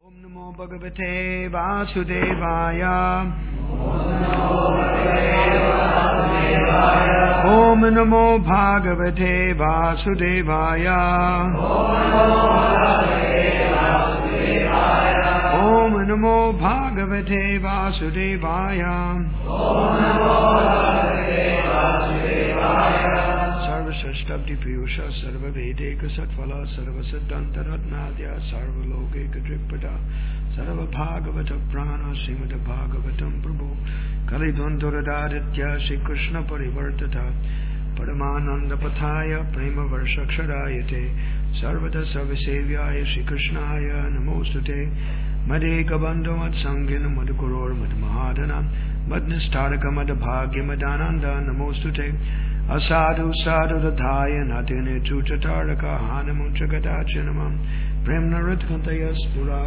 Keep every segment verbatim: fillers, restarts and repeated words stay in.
Om Namo Bhagavate Vasudevaya. Om Namo Bhagavate Vasudevaya. Om Namo Bhagavate Vasudevaya. Sarvashashtabdi Piyusha Sarva Vedeka Satvala Sarva Siddhantaratnadya Sarva Lokeka Dripada Sarva Bhagavata Prana Srimad Bhagavatam Prabhu Kalidwanturadaditya Shri Krishna Parivartata Paramananda Pathaya Prema Varshakshadayate Sarvata Sarvasevyaya Shri Krishnaya Namostute Madeka Bandhu Mad Sangina Madhukuror Mad Mahadana Madnistaraka Mad Bhagya Madananda Namostute Asadu sadhu radhaya natene chuchataraka hanamunchagadachanamam premnaritkhantaya spura.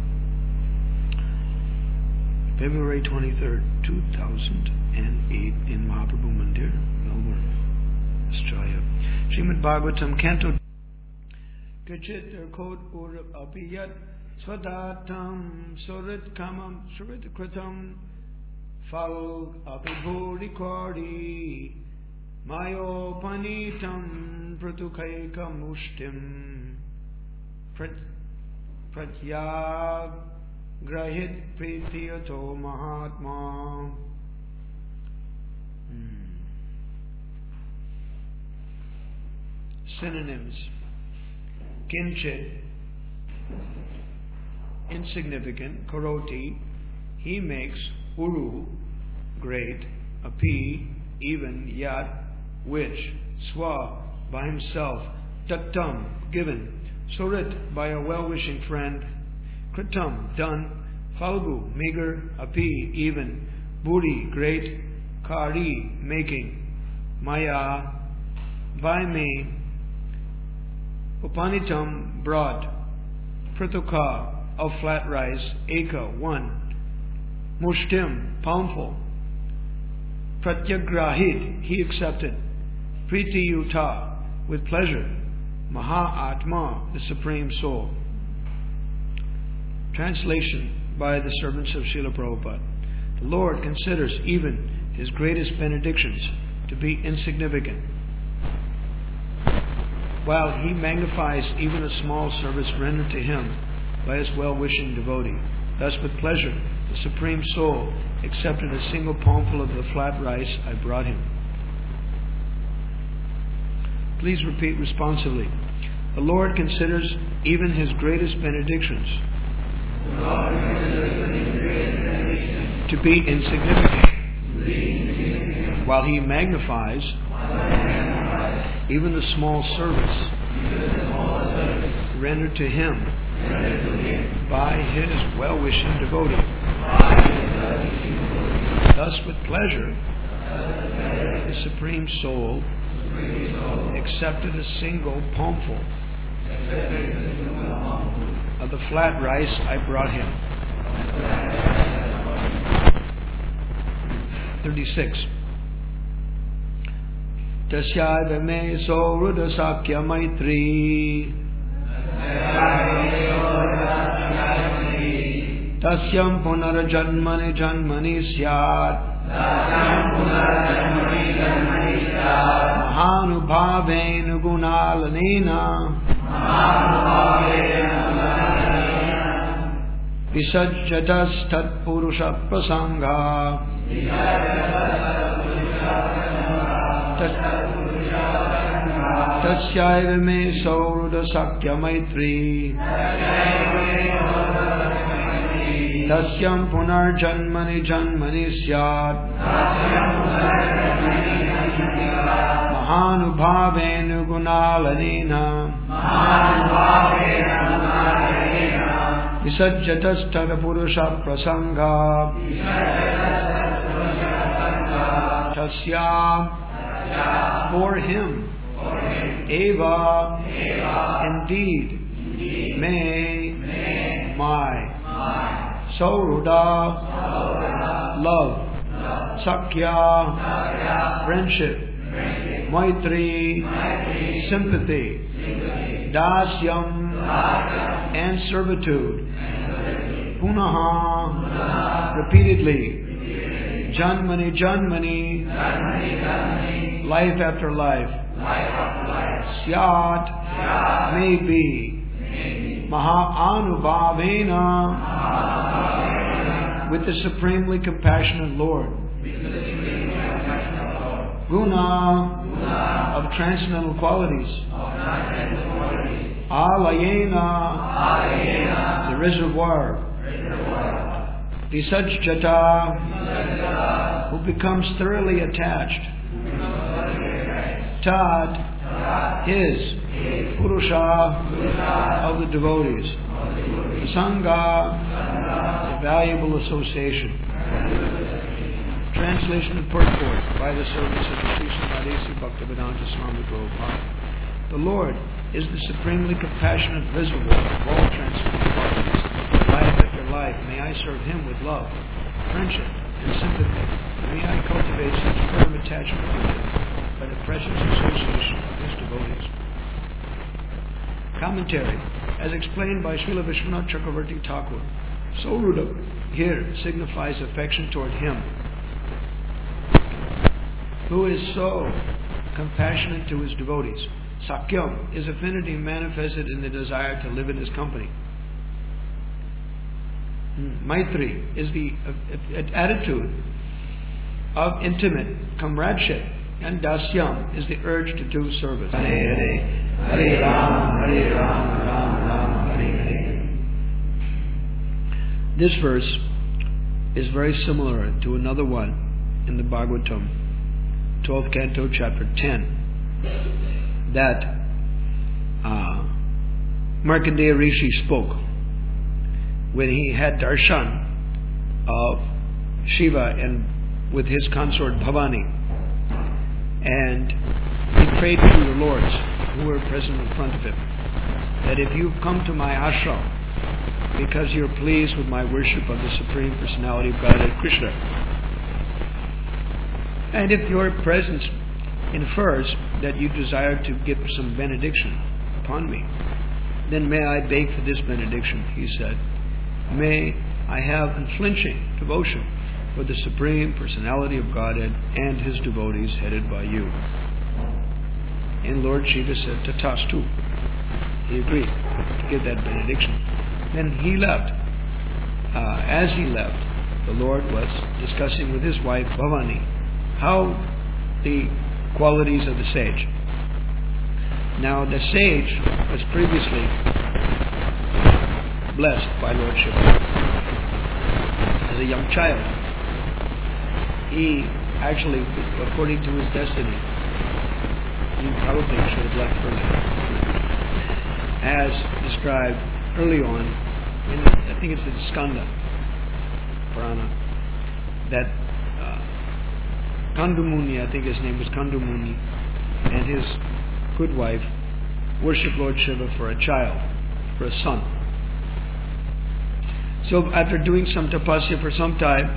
February twenty-third, two thousand eight in Mahaprabhu Mandir, Melbourne, Australia. Srimad Bhagavatam Canto Kachit Kod Ur Apiyat Swadatam Surit Kamam Surit Kritam Fal Apibhuri Kori Mayopanitam Pratukaika Mushtim Pratyag Grahit Pritiyato Mahatma. hmm. Synonyms: Kinchit, insignificant. Karoti, he makes. Uru, great. Api, even. Yat, which. Swa, by himself. Tattam, given. Surit, by a well-wishing friend. Kritam, done. Falgu, meager. Api, even. Buri, great. Kari, making. Maya, by me. Upanitam, brought. Prituka, of flat rice. Eka, one. Mushtim, palmful. Pratyagrahit, he accepted. Priti Yuta, with pleasure. Maha Atma, the Supreme Soul. Translation by the servants of Srila Prabhupada. The Lord considers even His greatest benedictions to be insignificant, while He magnifies even a small service rendered to Him by His well-wishing devotee. Thus, with pleasure, the Supreme Soul accepted a single palmful of the flat rice I brought Him. Please repeat responsively. The Lord considers even His greatest benedictions to be insignificant, while He magnifies even the small service rendered to Him by His well-wishing devotee. Thus, with pleasure, the Supreme Soul accepted a single palmful of the flat rice I brought Him. thirty-six. Tasyaiva me soruda sakya maitri Tasyam punarajanmani janmani syat Mahanubhavenu gunalanena Visajjatas tat purusha prasanga Tasyaiva me sauruda sakya maitri Tasyam punar janmani janmani syat Mahanubhavenu gunalanena Visajjatas tada purusha prasanga Tasya, for him. Eva, indeed. Me, my. Sauruda, love. Sakya, friendship. Maitri, sympathy. Dasyam, and servitude. Punaha, repeatedly. Janmani, Janmani, life after life. Syat, may be. Maha-anubhavena, with the supremely compassionate Lord. Guna, of transcendental qualities. Alayena, the reservoir. Visajjata, who becomes thoroughly attached. Tad, his, Purusha, of the devotees. Sangha, the valuable association. Translation and purport by the service of the Sri Srimadesi Bhaktivedanta Swami Prabhupada. The Lord is the supremely compassionate reservoir of all transcendental qualities. Life after life, may I serve Him with love, friendship, and sympathy. May I cultivate such firm attachment with Him by the precious association of His devotees. Commentary. As explained by Srila Vishwanath Chakravarti Thakur, Sauruda here signifies affection toward Him who is so compassionate to His devotees. Sakyam is affinity manifested in the desire to live in His company. Maitri is the attitude of intimate comradeship, and Dasyam is the urge to do service. Hare Hare, Hare Ram, Hare Ram, Ram Ram, Hare Hare. This verse is very similar to another one in the Bhagavatam, twelfth canto, chapter ten, that uh, Markandeya Rishi spoke when he had darshan of Shiva and with his consort Bhavani, and he prayed to the lords who were present in front of him that if you've come to my ashram because you're pleased with my worship of the Supreme Personality of Godhead Krishna, and if your presence infers that you desire to give some benediction upon me, then may I beg for this benediction, he said. May I have unflinching devotion for the Supreme Personality of Godhead and His devotees headed by you. And Lord Shiva said, Tatastu. He agreed to give that benediction. Then he left. Uh, as he left, the Lord was discussing with his wife Bhavani how the qualities of the sage. Now the sage was previously blessed by Lord Shiva as a young child. He actually, according to his destiny, he probably should have left earlier, as described early on in, I think it's in Skanda Purana, that uh, Kandumuni, I think his name was Kandumuni, and his good wife worshipped Lord Shiva for a child, for a son. So after doing some tapasya for some time,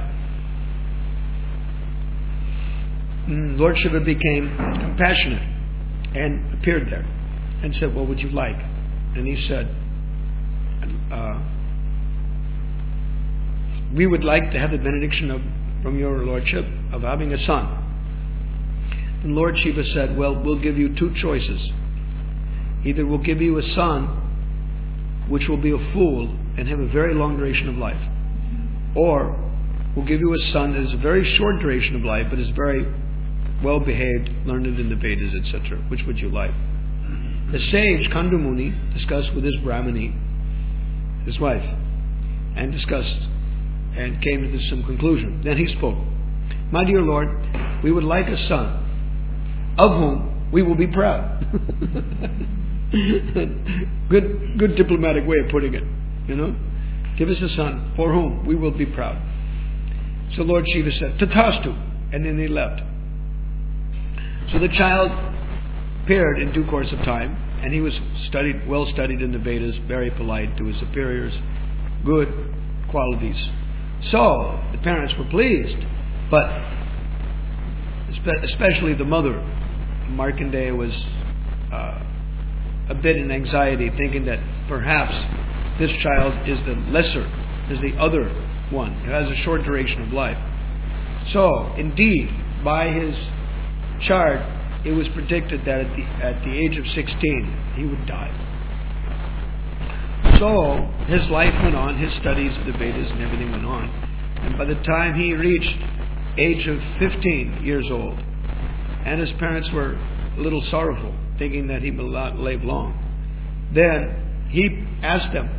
Lord Shiva became compassionate and appeared there and said, what would you like? And he said, uh, we would like to have the benediction of, from your Lordship of having a son. And Lord Shiva said, well, we'll give you two choices. Either we'll give you a son which will be a fool and have a very long duration of life, or we'll give you a son that has a very short duration of life but is very well behaved, learned in the Vedas, et cetera. Which would you like? The sage Kandumuni discussed with his Brahmani, his wife, and discussed and came to some conclusion. Then he spoke. My dear Lord, we would like a son of whom we will be proud. good good diplomatic way of putting it, you know. Give us a son for whom we will be proud. So Lord Shiva said, Tatastu, and then they left. So the child appeared in due course of time, and he was studied, well studied in the Vedas, very polite to his superiors, good qualities. So the parents were pleased, but especially the mother, Markandeya, was uh, a bit in anxiety, thinking that perhaps this child is the lesser is the other one. It has a short duration of life. So, indeed, by his chart, it was predicted that at the, at the age of sixteen, he would die. So, his life went on, his studies of the Vedas and everything went on. And by the time he reached age of fifteen years old, and his parents were a little sorrowful, thinking that he would not live long, then he asked them,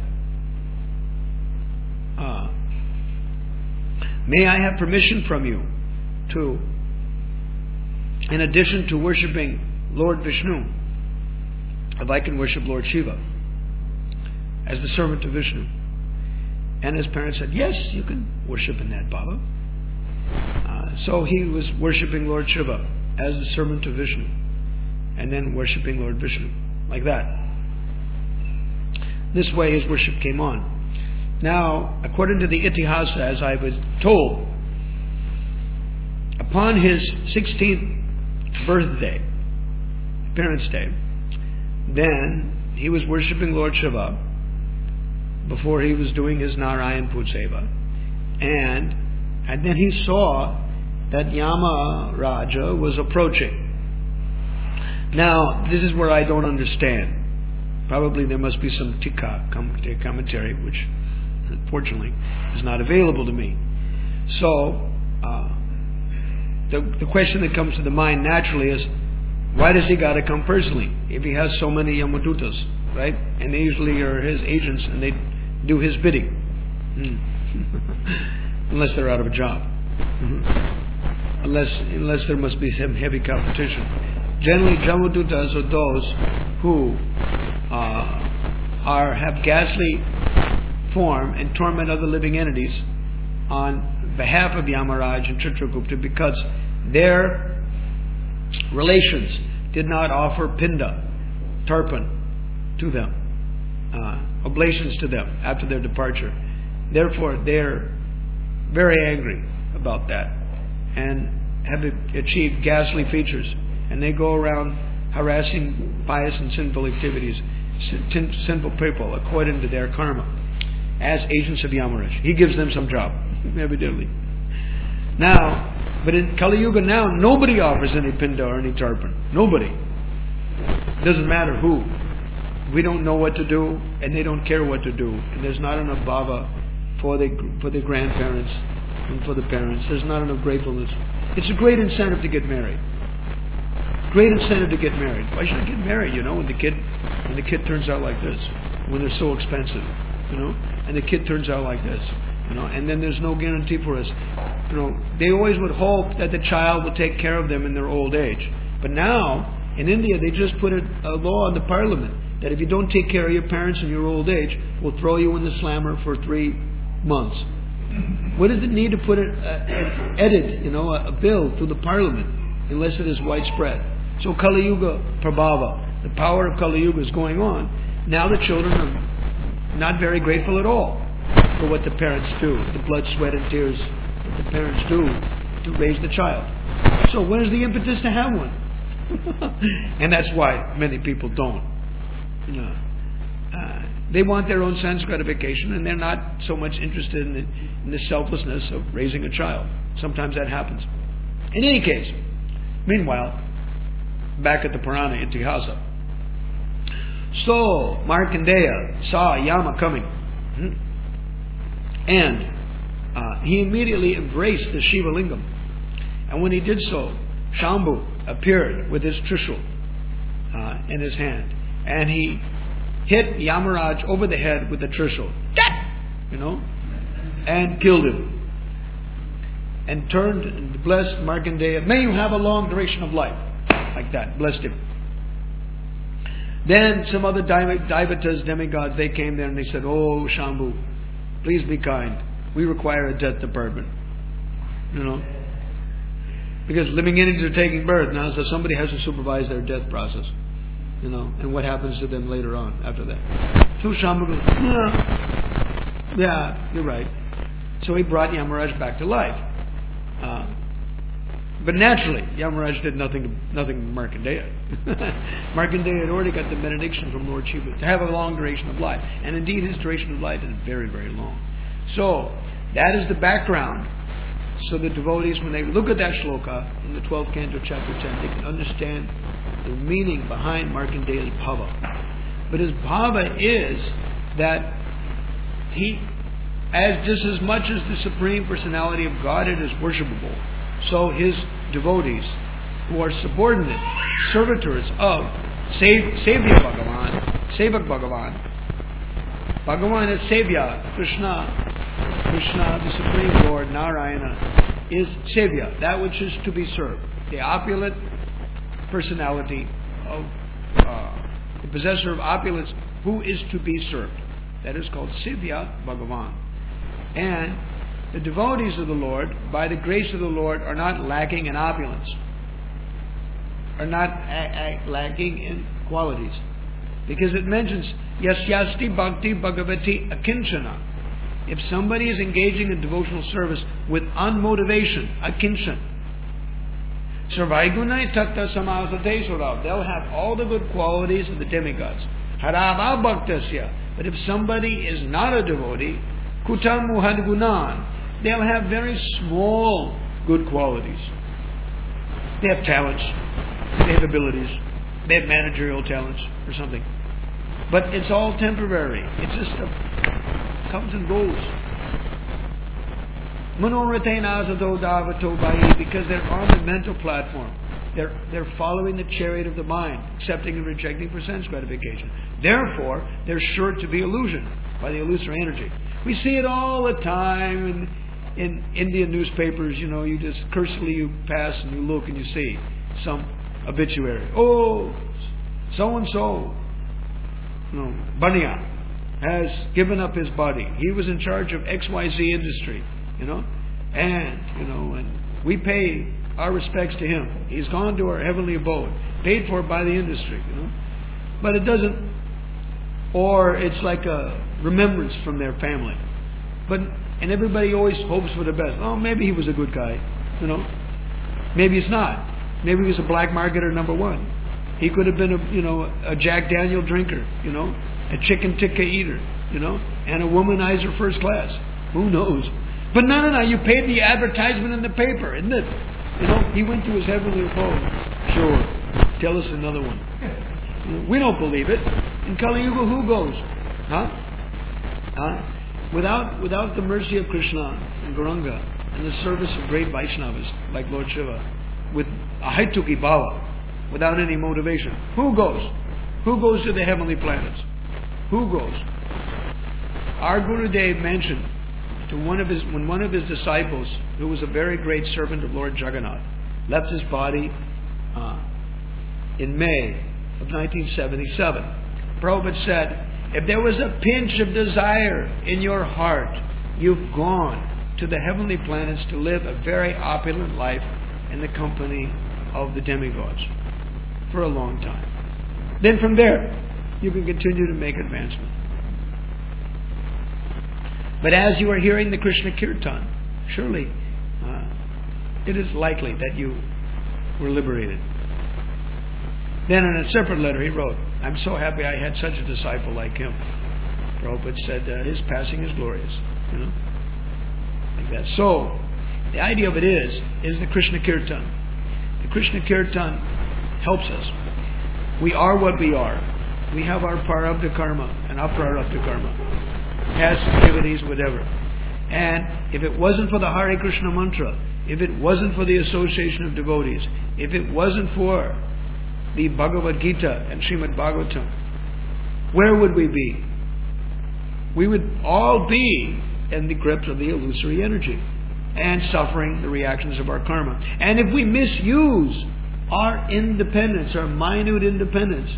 uh, may I have permission from you to, in addition to worshipping Lord Vishnu, if I can worship Lord Shiva as the servant of Vishnu? And his parents said, yes, you can worship in that, Baba. Uh, so he was worshipping Lord Shiva as the servant of Vishnu, and then worshipping Lord Vishnu, like that. This way his worship came on. Now, according to the Itihasa, as I was told, upon his sixteenth birthday, parents' day, then he was worshipping Lord Shiva before he was doing his Narayan Putseva. And, and then he saw that Yama Raja was approaching. Now, this is where I don't understand. Probably there must be some tika, commentary, which unfortunately is not available to me. So, uh, the, the question that comes to the mind naturally is, why does he got to come personally if he has so many Yamadutas, right? And they usually are his agents and they do his bidding. Hmm. Unless they're out of a job. Mm-hmm. Unless, unless there must be some heavy competition. Generally, Yamadutas are those who uh, are have ghastly form and torment other living entities on behalf of Yamaraj and Chitragupta, because their relations did not offer pinda, tarpan, to them, uh, oblations to them after their departure. Therefore, they're very angry about that and have achieved ghastly features. And they go around harassing pious and sinful activities, sin, sinful people, according to their karma, as agents of Yamaraj. He gives them some job, evidently. Now, but in Kali Yuga now, nobody offers any pinda or any tarpan. Nobody. It doesn't matter who. We don't know what to do, and they don't care what to do. And there's not enough bhava for the for the grandparents and for the parents. There's not enough gratefulness. It's a great incentive to get married. Great incentive to get married. Why should I get married? You know, when the kid when the kid turns out like this, when they're so expensive, you know, and the kid turns out like this, you know, and then there's no guarantee for us. You know, they always would hope that the child will take care of them in their old age. But now, in India, they just put a, a law in the parliament that if you don't take care of your parents in your old age, we'll throw you in the slammer for three months. What does it need to put an edit, you know, a, a bill through the parliament, unless it is widespread? So Kali Yuga Prabhava, the power of Kali Yuga is going on. Now the children are not very grateful at all for what the parents do, the blood, sweat, and tears that the parents do to raise the child. So when is the impetus to have one? And that's why many people don't. You know, uh, they want their own sense gratification, and they're not so much interested in the, in the selflessness of raising a child. Sometimes that happens. In any case, meanwhile, back at the Purana Itihasa. So, Markandeya saw Yama coming. And uh, he immediately embraced the Shiva Lingam. And when he did so, Shambhu appeared with his trishul uh, in his hand. And he hit Yamaraj over the head with the trishul. You know? And killed him. And turned and blessed Markandeya. May you have a long duration of life. Like that. Blessed him. Then some other Daivatas, demigods, they came there and they said, oh, Shambhu, please be kind. We require a death department. You know? Because living entities are taking birth now, so somebody has to supervise their death process. You know, and what happens to them later on after that. So Shambhu goes, yeah, yeah, you're right. So he brought Yamaraj back to life. Uh, but naturally, Yamaraj did nothing to, nothing to Markandeya. Markandeya had already got the benediction from Lord Shiva to have a long duration of life. And indeed, his duration of life is very, very long. So, that is the background. So the devotees, when they look at that shloka in the twelfth canto, chapter ten, they can understand the meaning behind Markandeya's bhava. But his bhava is that he, as just as much as the Supreme Personality of Godhead is worshipable, so his devotees, who are subordinate servitors of Sevya Bhagavan, Sevak Bhagavan. Bhagavan is Sevya, Krishna. Krishna, the Supreme Lord, Narayana, is Sevya, that which is to be served. The opulent personality of uh, the possessor of opulence who is to be served. That is called Sevya Bhagavan. And the devotees of the Lord, by the grace of the Lord, are not lacking in opulence, are not a- a- lacking in qualities. Because it mentions, Yasyasti Bhakti Bhagavati Akinchana. If somebody is engaging in devotional service with unmotivation, akinchan, Sarvaigunai Tatta Samasate Surav, they'll have all the good qualities of the demigods. Harava Bhaktasya. But if somebody is not a devotee, Kutam Muhad Gunan, they'll have very small good qualities. They have talents, they have abilities, they have managerial talents or something. But it's all temporary. It's just a, comes and goes. Because they're on the mental platform. They're, they're following the chariot of the mind, accepting and rejecting for sense gratification. Therefore, they're sure to be illusioned by the illusory energy. We see it all the time in, in Indian newspapers. You know, you just cursorily you pass and you look and you see some obituary. Oh, so and so. No, Bania has given up his body. He was in charge of X Y Z industry, you know, and, you know, and we pay our respects to him. He's gone to our heavenly abode, paid for by the industry, you know. But it doesn't, or it's like a remembrance from their family. But, and everybody always hopes for the best. Oh, maybe he was a good guy, you know. Maybe he's not. Maybe he was a black marketer number one. He could have been a, you know, a Jack Daniel drinker, you know, a chicken tikka eater, you know, and a womanizer first class. Who knows? But no, no, no, you paid the advertisement in the paper, isn't it? You know, he went to his heavenly abode. Sure. Tell us another one. You know, we don't believe it. In Kali Yuga, who goes? Huh? Huh? Without, without the mercy of Krishna and Gauranga and the service of great Vaishnavas like Lord Shiva, with a Haituki Bhava, without any motivation. Who goes? Who goes to the heavenly planets? Who goes? Our Gurudev mentioned to one of his, when one of his disciples, who was a very great servant of Lord Jagannath, left his body uh, in May of nineteen seventy-seven. Prabhupada said, if there was a pinch of desire in your heart, you've gone to the heavenly planets to live a very opulent life in the company of the demigods for a long time. Then from there, you can continue to make advancement. But as you are hearing the Krishna Kirtan, surely uh, it is likely that you were liberated. Then in a separate letter he wrote, I'm so happy I had such a disciple like him. Prabhupada said, uh, his passing is glorious. You know? Like that. So, the idea of it is, is the Krishna Kirtan. The Krishna Kirtan helps us. We are what we are. We have our prarabdha karma and aprarabdha karma. Past activities, whatever. And if it wasn't for the Hare Krishna mantra, if it wasn't for the association of devotees, if it wasn't for the Bhagavad Gita and Srimad Bhagavatam, where would we be? We would all be in the grip of the illusory energy and suffering the reactions of our karma. And if we misuse our independence, our minute independence,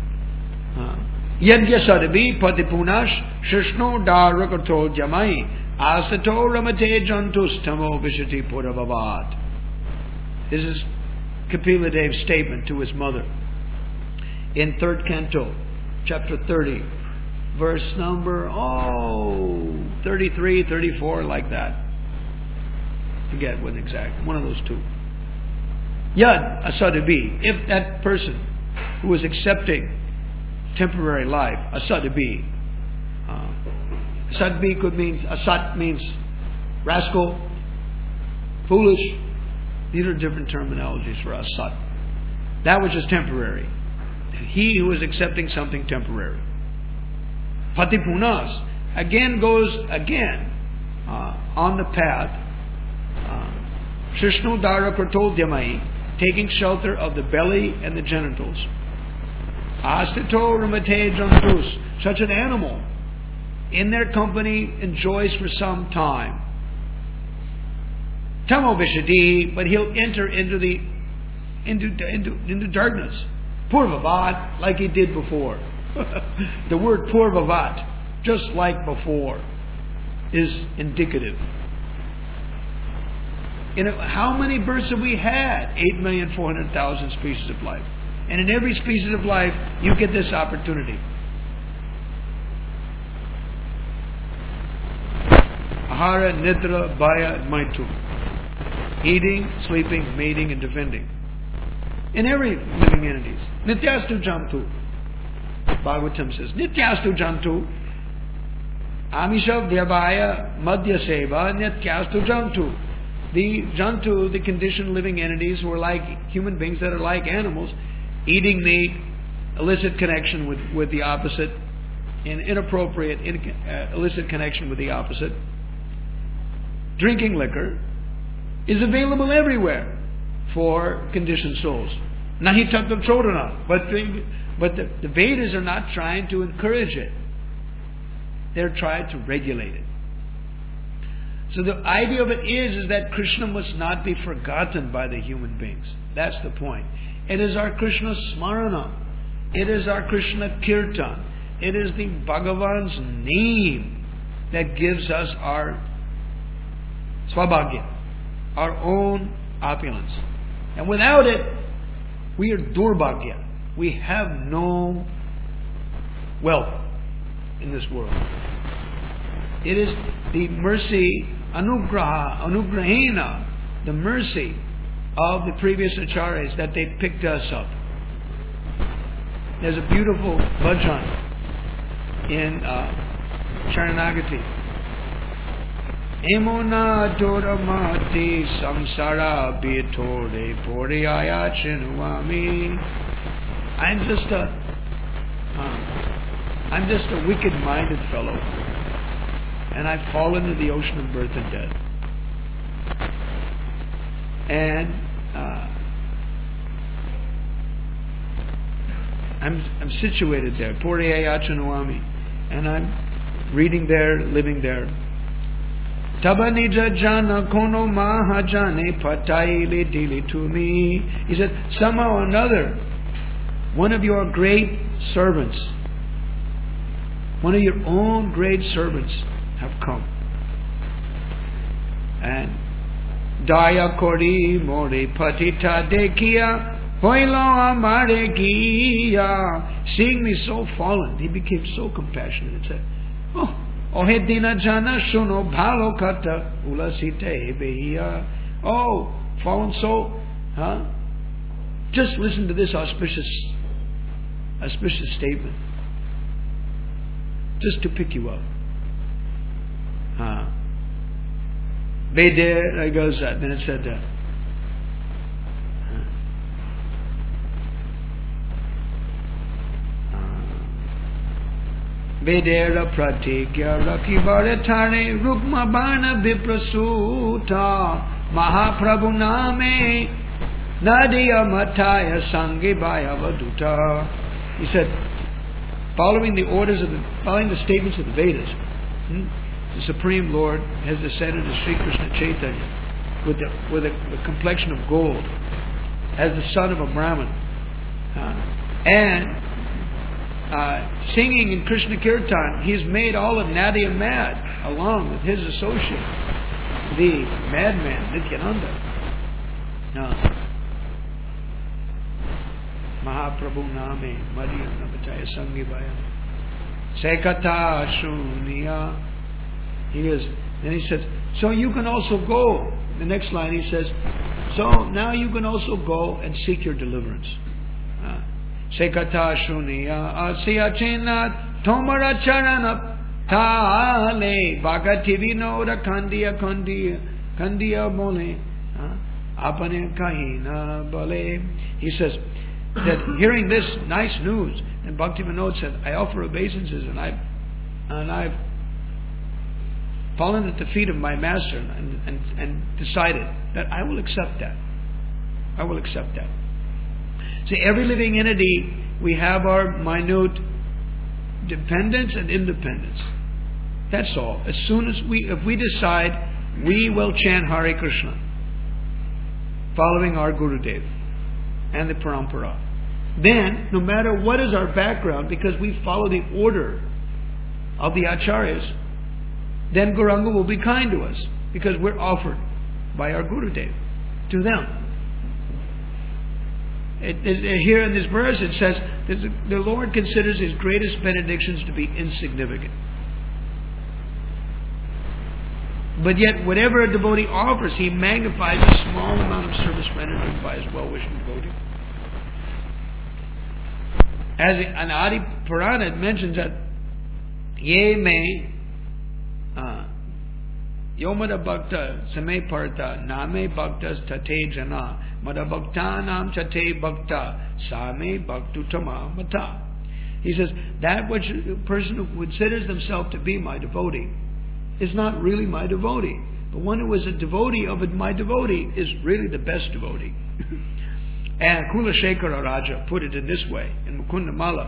Yadyasadvi patipunash shishno darakato jamai asato ramate jantustamo vishati puravavat. This is Kapila Dev's statement to his mother in third canto, chapter thirty, verse number, oh, thirty-three, thirty-four, like that. Forget what exact, one of those two. Yad asadabi, if that person who was accepting temporary life, asadabi, uh, Satvi could mean, asat means rascal, foolish. These are different terminologies for asat. That was just temporary. He who is accepting something temporary. Patipunas again goes again uh, on the path. Shrishnu Dara Kratodyamai, taking shelter of the belly and the genitals. Astito Ramate Jantus, such an animal in their company enjoys for some time. Tamo Vishadi, but he'll enter into the into into, into darkness. Purvavat, like he did before. The word Purvavat, just like before, is indicative. You know, how many births have we had? eight million four hundred thousand species of life. And in every species of life, you get this opportunity. Ahara, Nidra, Bhaya, Maitu. Eating, sleeping, mating, and defending. In every living entities. Nityastu Jantu. Bhagavatam says, Nityastu Jantu. Amisha Vyavaya Madhya Seva Nityastu Jantu. The Jantu, the conditioned living entities, were like human beings that are like animals, eating meat, illicit connection with, with the opposite, in inappropriate in, uh, illicit connection with the opposite. Drinking liquor is available everywhere for conditioned souls. Nahi tattva chodana, but the, but the, the Vedas are not trying to encourage it. They're trying to regulate it. So the idea of it is, is that Krishna must not be forgotten by the human beings. That's the point. It is our Krishna Smarana. It is our Krishna Kirtan. It is the Bhagavan's name that gives us our Swabhagya, our own opulence. And without it, we are Durbhagya. We have no wealth in this world. It is the mercy, anugraha, anugrahena, the mercy of the previous acharyas that they picked us up. There's a beautiful bhajan in uh, Sharanagati. Emona doramati samsara bitore poriyaya chinuami. I'm just a, uh, I'm just a wicked-minded fellow. And I've fallen into the ocean of birth and death. And uh, I'm I'm situated there, Puriyaya Chanuami, and I'm reading there, living there. Tabanija jana kono mahajane pataile dili to me. He said, somehow or another, one of your great servants, one of your own great servants have come. And Daya Kori More Patita Dekia Hoilo Amare Giya. Seeing me so fallen, he became so compassionate and said, Oh, Ohedina Jana Shuno Bhalo Kata Ulasite Beia. Oh, fallen soul, huh? Just listen to this auspicious auspicious statement. Just to pick you up. Huh. Vede, there goes that. Then it said that. Vedera pratigya rakivaretare rukma bana viprasuta Mahaprabhu name Nadia mataya sangibaya vaduta. He said, following the orders of the, following the statements of the Vedas, hmm, the Supreme Lord has descended as Sri Krishna Chaitanya with the, with a, a complexion of gold as the son of a Brahmin. Uh, and uh, singing in Krishna Kirtan, he's made all of Nadia mad along with his associate, the madman Nityananda. Uh, Mahaprabhu Name Madhya Navataya Sangivaya Sekata Shuniya. He is, then he says, so you can also go. The next line he says, so now you can also go and seek your deliverance. Sekata Shuniya Asya Chinat Tomara Charana Tale Bhagativino da Kandiya Kandiya Kandiya Bole Apane Kahina Bole. He says that hearing this nice news, and Bhaktivinoda said, I offer obeisances, and I've and I've fallen at the feet of my master and, and, and decided that I will accept that. I will accept that. See, every living entity, we have our minute dependence and independence. That's all. As soon as we, if we decide we will chant Hare Krishna, following our Gurudev and the Parampara, then, no matter what is our background, because we follow the order of the Acharyas, then Gauranga will be kind to us, because we're offered by our Gurudev to them. It, it, here in this verse it says that the Lord considers His greatest benedictions to be insignificant. But yet, whatever a devotee offers, he magnifies the small amount of service rendered by his well-wishing devotee. As an Adi Purana, it mentions that Ye me Yomada Bhakta Same Parta Name Bhaktas Tate Jana Mada Bhakta Nam Chate Bhakta Same Bhaktutama Mata. He says, that which a person who considers themselves to be my devotee is not really my devotee. But one who is a devotee of my devotee is really the best devotee. And Kula Shekhara Raja put it in this way, in Mukunda Mala.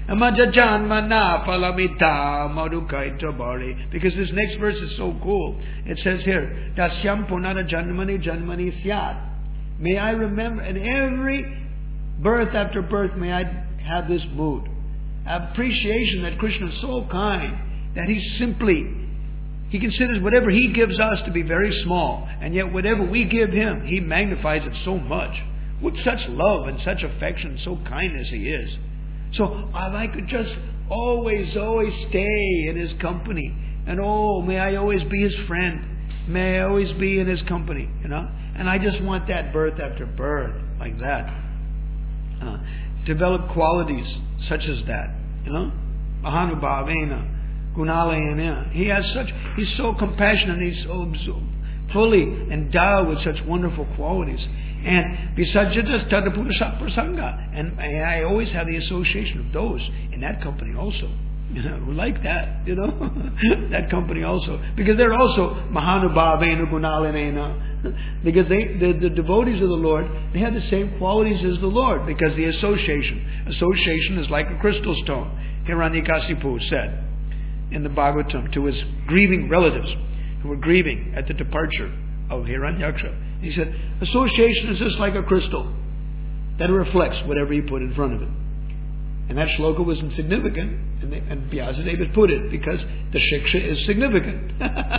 Because this next verse is so cool. It says here, Dasyam Punara Janmani Janmani Syat. May I remember, in every birth after birth, may I have this mood. Appreciation that Krishna is so kind that He simply, He considers whatever He gives us to be very small, and yet whatever we give Him, He magnifies it so much. With such love and such affection, so kind as He is. So I could just always, always stay in His company. And oh, may I always be His friend. May I always be in His company, you know. And I just want that birth after birth, like that. Uh, develop qualities such as that, you know. Mahanubhavena, Gunalayana. He has such, He's so compassionate, He's so, so fully endowed with such wonderful qualities. And besides just Tadapurusha Prasanga. And I always have the association of those in that company also. You know, like that, you know. That company also. Because they're also Mahanubhavena Gunalanena. Because they, the, the devotees of the Lord, they have the same qualities as the Lord. Because the association. Association is like a crystal stone. Hiranyakasipu said in the Bhagavatam to his grieving relatives who were grieving at the departure of Hiranyaksha. He said, association is just like a crystal that reflects whatever you put in front of it. And that shloka was insignificant, and, they, and Vyasadeva put it because the shiksha is significant.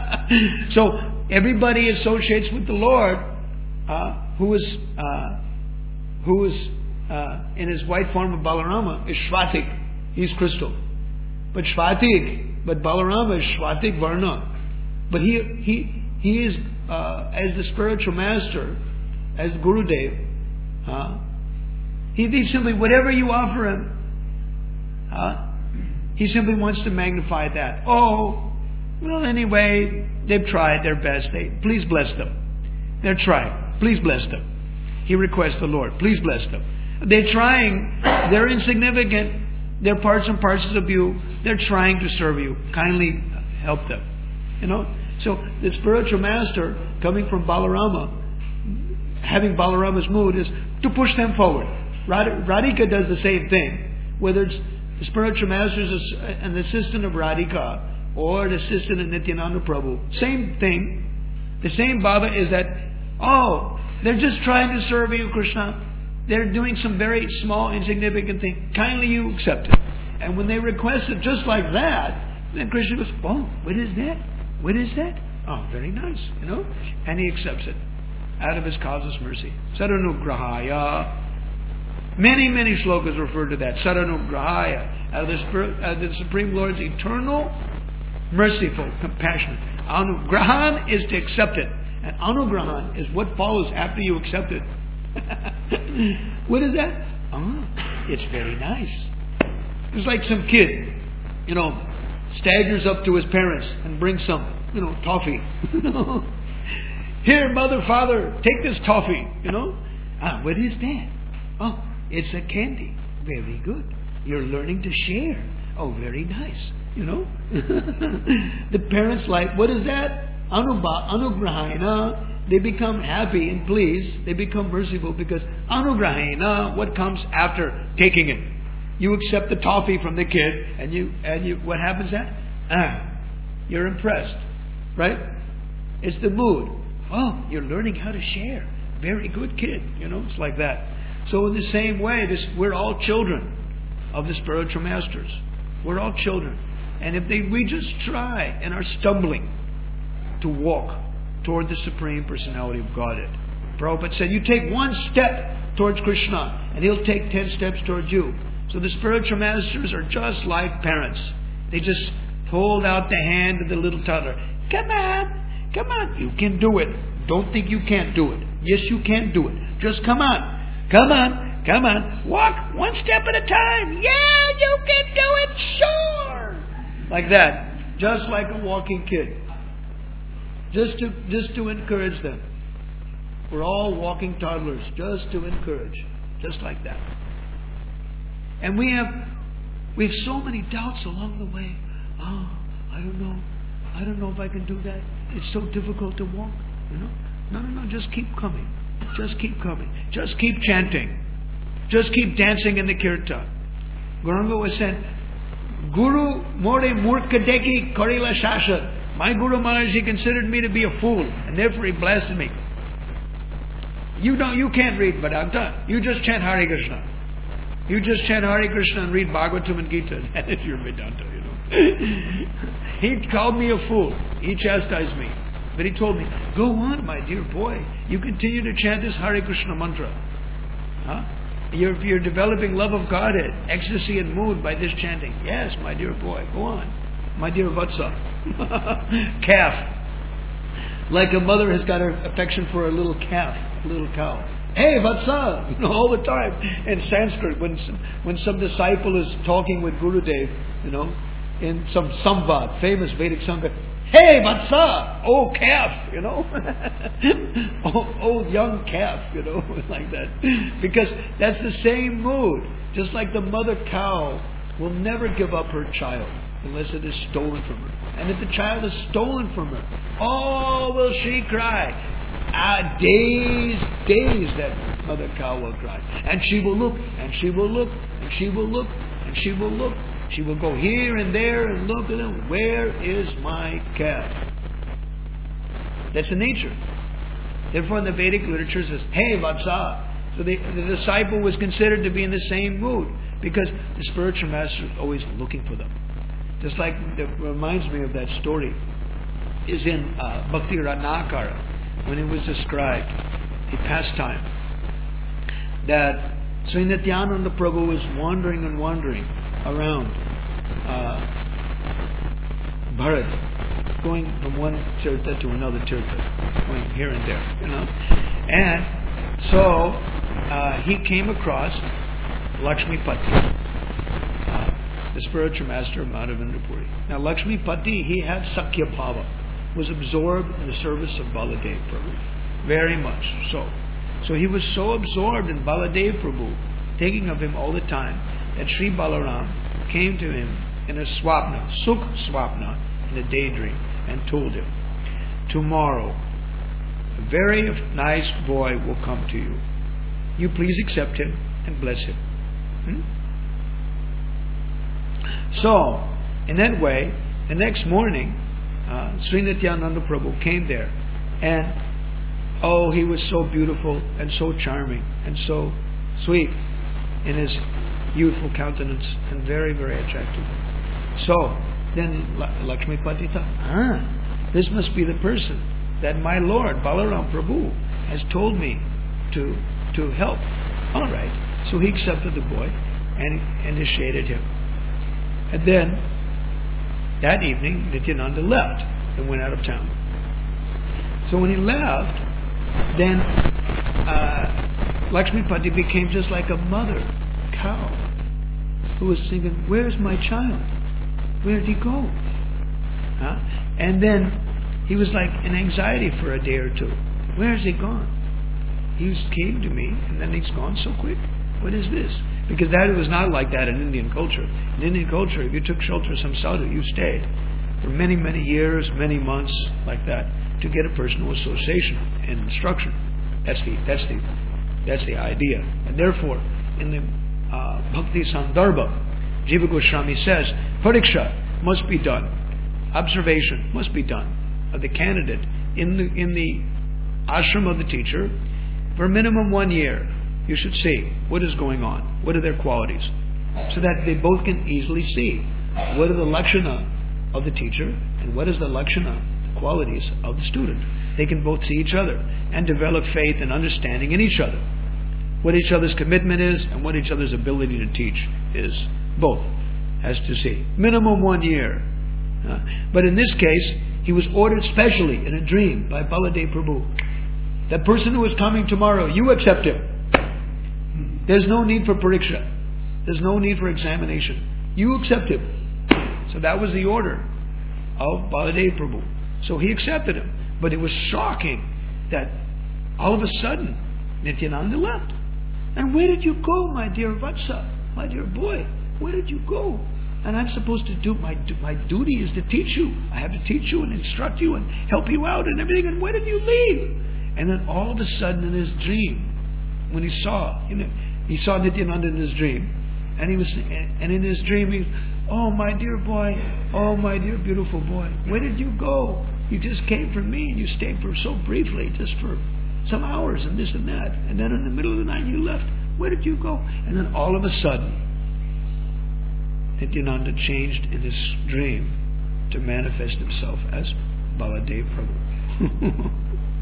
So everybody associates with the Lord, uh, who is uh, who is uh, in his white form of Balarama is Shvatik. He's crystal, but Shvatik, but Balarama is Shvatik Varna. But he he he is. Uh, as the spiritual master, as Gurudev, uh, he, he simply, whatever you offer him, uh, he simply wants to magnify that. Oh, well, anyway, they've tried their best. They, please bless them. They're trying. Please bless them. He requests the Lord, please bless them. They're trying. They're insignificant. They're parts and parcels of you. They're trying to serve you. Kindly help them. You know? So the spiritual master coming from Balarama, having Balarama's mood is to push them forward. Radhika does the same thing. Whether it's the spiritual master is an assistant of Radhika or an assistant of Nityananda Prabhu. Same thing. The same bhava is that, oh, they're just trying to serve you, Krishna. They're doing some very small, insignificant thing. Kindly you accept it. And when they request it just like that, then Krishna goes, oh, what is that? What is that? Oh, very nice, you know? And he accepts it out of his causeless mercy. Sadanugrahaya. Many, many shlokas refer to that. Sadanugrahaya. Out of the, Spirit, out of the Supreme Lord's eternal, merciful, compassionate. Anugrahan is to accept it. And anugrahan is what follows after you accept it. What is that? Oh, it's very nice. It's like some kid, you know, staggers up to his parents and brings some, you know, toffee. Here, mother, father, take this toffee, you know. Ah, what is that? Oh, it's a candy. Very good. You're learning to share. Oh, very nice. You know. The parents like, what is that? Anubha, anugrahena. They become happy and pleased. They become merciful because anugrahena, what comes after taking it? You accept the toffee from the kid, and you and you. What happens then? Ah, you're impressed, right? It's the mood. Oh, you're learning how to share. Very good kid. You know, it's like that. So in the same way, this we're all children of the spiritual masters. We're all children, and if they we just try and are stumbling to walk toward the Supreme Personality of Godhead. Prabhupada said, you take one step towards Krishna, and He'll take ten steps towards you. So the spiritual masters are just like parents. They just hold out the hand of the little toddler. Come on, come on, you can do it. Don't think you can't do it. Yes, you can do it. Just come on, come on, come on. Walk one step at a time. Yeah, you can do it, sure. Like that, just like a walking kid. Just to just to encourage them. We're all walking toddlers, just to encourage, just like that. And we have we have so many doubts along the way. Oh, I don't know. I don't know if I can do that. It's so difficult to walk. You know? No, no, no. Just keep coming. Just keep coming. Just keep chanting. Just keep dancing in the kirtan. Gauranga was saying, Guru more murkadeki karila shasha. My Guru Maharaj, he considered me to be a fool, and therefore he blessed me. You don't, you can't read Vedanta. You just chant Hare Krishna. You just chant Hare Krishna and read Bhagavatam and Gita. That is your Vedanta, you know. He called me a fool. He chastised me. But he told me, go on, my dear boy. You continue to chant this Hare Krishna mantra. Huh? You're, you're developing love of Godhead, ecstasy and mood by this chanting. Yes, my dear boy, go on. My dear Vatsa. Calf. Like a mother has got her affection for a little calf, a little cow. Hey, Vatsa! You know, all the time. In Sanskrit, when some, when some disciple is talking with Gurudev, you know, in some samvad, famous Vedic samvad, hey, Vatsa! Oh, calf! You know? oh, oh, young calf, you know, like that. Because that's the same mood. Just like the mother cow will never give up her child unless it is stolen from her. And if the child is stolen from her, oh, will she cry. Ah, days, days that mother cow will cry. And she will look, and she will look, and she will look, and she will look. She will go here and there and look at them. Where is my calf? That's the nature. Therefore, in the Vedic literature it says, hey, Vatsa. So the, the disciple was considered to be in the same mood because the spiritual master is always looking for them. Just like, it reminds me of that story, is in uh, Bhakti Ratnakara, when it was described, a pastime, that Sri Nityananda Prabhu was wandering and wandering around uh, Bharat, going from one tirtha to another tirtha, going here and there, you know. And so uh, he came across Lakshmipati, uh, the spiritual master of Madhavendra Puri. Now Lakshmipati, he had Sakya Bhava, was absorbed in the service of Baladev Prabhu, very much so. So he was so absorbed in Baladev Prabhu, thinking of him all the time, that Sri Balaram came to him in a swapna, Sukh swapna, in a daydream, and told him, tomorrow, a very nice boy will come to you. You please accept him and bless him. Hmm? So, in that way, the next morning, uh, Sri Nityananda Prabhu came there, and oh, he was so beautiful and so charming and so sweet in his youthful countenance and very, very attractive. So, then Lakshmipati thought, ah, this must be the person that my Lord, Balaram Prabhu, has told me to to help. All right. So he accepted the boy and initiated him. And then, that evening, Nityananda left and went out of town. So when he left, then uh, Lakshmipati became just like a mother cow who was thinking, where's my child? Where did he go? Huh? And then he was like in anxiety for a day or two. Where has he gone? He was, came to me, and then he's gone so quick. What is this? Because that was not like that in Indian culture. In Indian culture, if you took shelter of some sadhu, you stayed for many, many years, many months, like that, to get a personal association and instruction. That's the that's the that's the idea. And therefore, in the uh, Bhakti Sandarbha, Jiva Goswami says, pariksha must be done, observation must be done of the candidate in the in the ashram of the teacher for minimum one year. You should see what is going on, what are their qualities, so that they both can easily see what are the lakshana of the teacher and what is the lakshana, the qualities of the student. They can both see each other and develop faith and understanding in each other, what each other's commitment is and what each other's ability to teach is. Both has to see. Minimum one year. Uh, but in this case, he was ordered specially in a dream by Baladev Prabhu. That person who is coming tomorrow, you accept him. There's no need for pariksha. There's no need for examination. You accept him. So that was the order of Baladev Prabhu. So he accepted him. But it was shocking that all of a sudden Nityananda left. And where did you go, my dear Vatsa, my dear boy? Where did you go? And I'm supposed to do, my my duty is to teach you. I have to teach you and instruct you and help you out and everything. And where did you leave? And then all of a sudden in his dream, when he saw, you know, he saw Nityananda in his dream, and he was, and in his dream he, oh my dear boy, oh my dear beautiful boy, where did you go? You just came from me and you stayed for so briefly, just for some hours and this and that, and then in the middle of the night you left. Where did you go? And then all of a sudden, Nityananda changed in his dream to manifest himself as Baladev Prabhu.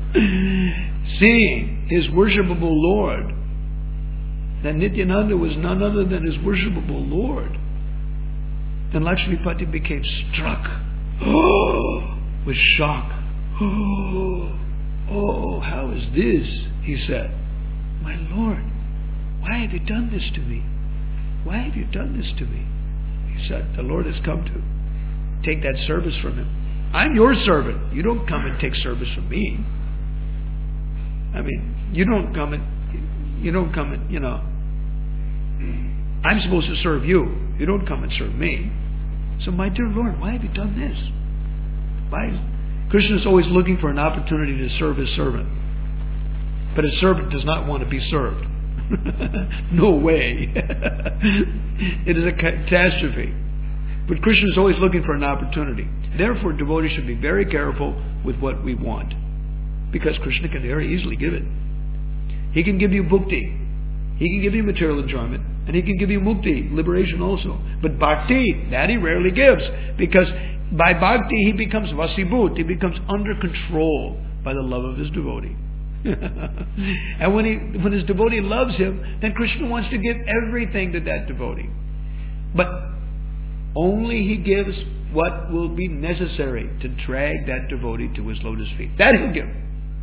Seeing his worshipable Lord, that Nityananda was none other than his worshipable Lord, then Lakshmipati became struck with shock. Oh, oh, how is this? He said, my Lord, why have you done this to me? Why have you done this to me? He said, the Lord has come to take that service from him. I'm your servant. You don't come and take service from me. I mean, you don't come and, you don't come and, you know, I'm supposed to serve you. You don't come and serve me. So my dear Lord, why have you done this? Why? Krishna is always looking for an opportunity to serve his servant. But his servant does not want to be served. No way. It is a catastrophe. But Krishna is always looking for an opportunity. Therefore, devotees should be very careful with what we want. Because Krishna can very easily give it. He can give you bhukti. He can give you material enjoyment. And he can give you mukti, liberation also. But bhakti, that he rarely gives. Because by bhakti, he becomes vasibhut. He becomes under control by the love of his devotee. And when he, when his devotee loves him, then Krishna wants to give everything to that devotee. But only he gives what will be necessary to drag that devotee to his lotus feet. That he'll give.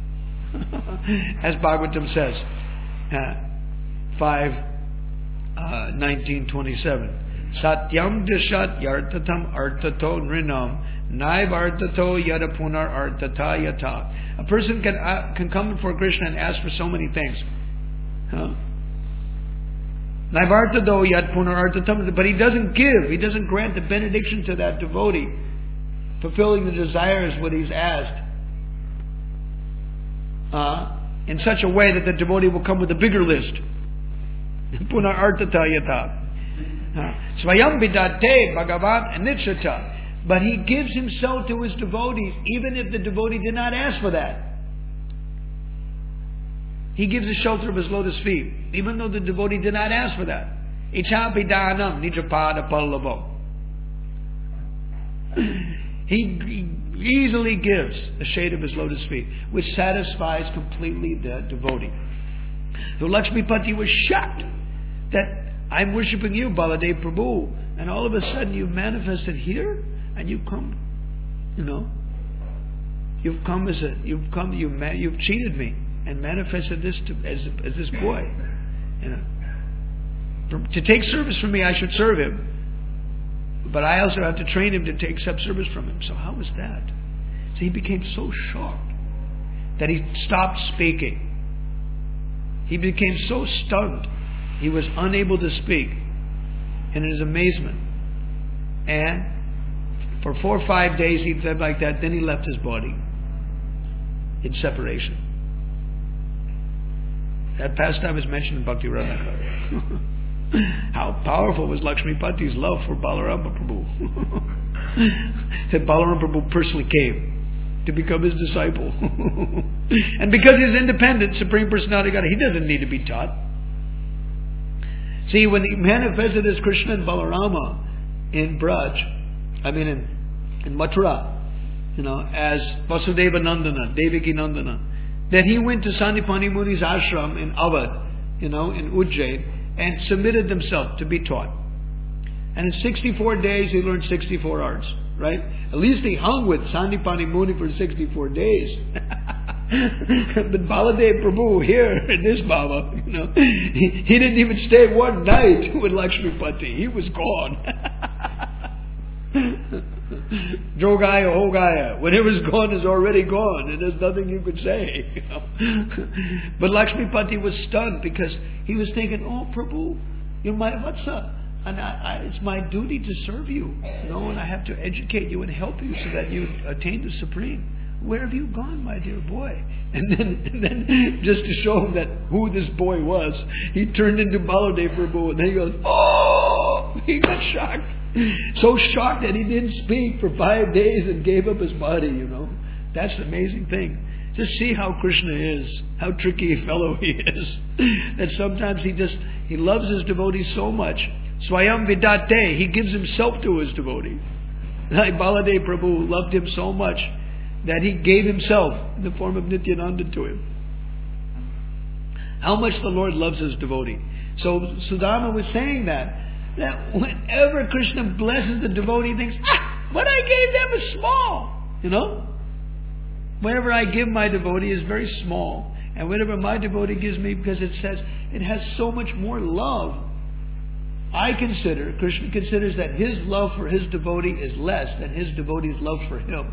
As Bhagavatam says, uh, five nineteen twenty-seven. Satyam dashat yartatam artato nrinam naiv artato yadapunar artata yata. A person can uh, can come before Krishna and ask for so many things. Huh? Naiv artato yadapunar artatam, but he doesn't give. He doesn't grant the benediction to that devotee, fulfilling the desires what he's asked. Uh, in such a way that the devotee will come with a bigger list. Punar artata yata. Swayam vidate bhagavan anichata. But he gives himself to his devotees, even if the devotee did not ask for that. He gives the shelter of his lotus feet, even though the devotee did not ask for that. Ichapidanam nijapada pallavo. He easily gives the shade of his lotus feet, which satisfies completely the devotee. So Lakshmipati was shocked that I'm worshipping you, Baladev Prabhu, and all of a sudden you've manifested here, and you come, you know, you've come as a, you've come, you've, you've cheated me and manifested this to, as as this boy, you know. For, to take service from me, I should serve him. but I also have to train him to take accept service from him. So how was that? So he became so shocked that he stopped speaking. He became so stunned, he was unable to speak. And in his amazement. And for four or five days he lived like that. Then he left his body in separation. That pastime is mentioned in Bhakti Ratnakara. How powerful was Lakshmipati's love for Balarama Prabhu. That Balarama Prabhu personally came to become his disciple. And because he's independent, Supreme Personality of God, he doesn't need to be taught. See, when he manifested as Krishna and Balarama in Braj, I mean in, in Mathura, you know, as Vasudeva Nandana, Devaki Nandana, that he went to Sandipani Muni's ashram in Awadh, you know, in Ujjain, and submitted himself to be taught. And in sixty-four days he learned sixty-four arts, right? At least he hung with Sandipani Muni for sixty-four days. But Baladev Prabhu here, this Baba, you know, he, he didn't even stay one night with Lakshmipati. He was gone. Jogaya, Hogaya. Whatever's gone is already gone, and there's nothing you could say. You know? But Lakshmipati was stunned because he was thinking, "Oh, Prabhu, you're my vatsa, and I, I, it's my duty to serve you, you know, and I have to educate you and help you so that you attain the Supreme. Where have you gone, my dear boy?" And then, and then just to show him that who this boy was, he turned into Baladev Prabhu, and then he goes, "Oh!" He got shocked. So shocked that he didn't speak for five days and gave up his body, you know. That's the amazing thing. Just see how Krishna is, how tricky a fellow he is. That sometimes he just, he loves his devotees so much. Swayam Vidate, he gives himself to his devotee. Like Baladev Prabhu loved him so much that he gave himself in the form of Nityananda to him. How much the Lord loves his devotee. So Sudama was saying that, that whenever Krishna blesses the devotee, he thinks, ah, what I gave them is small. You know? Whatever I give my devotee is very small. And whatever my devotee gives me, because it says it has so much more love. I consider, Krishna considers that his love for his devotee is less than his devotee's love for him.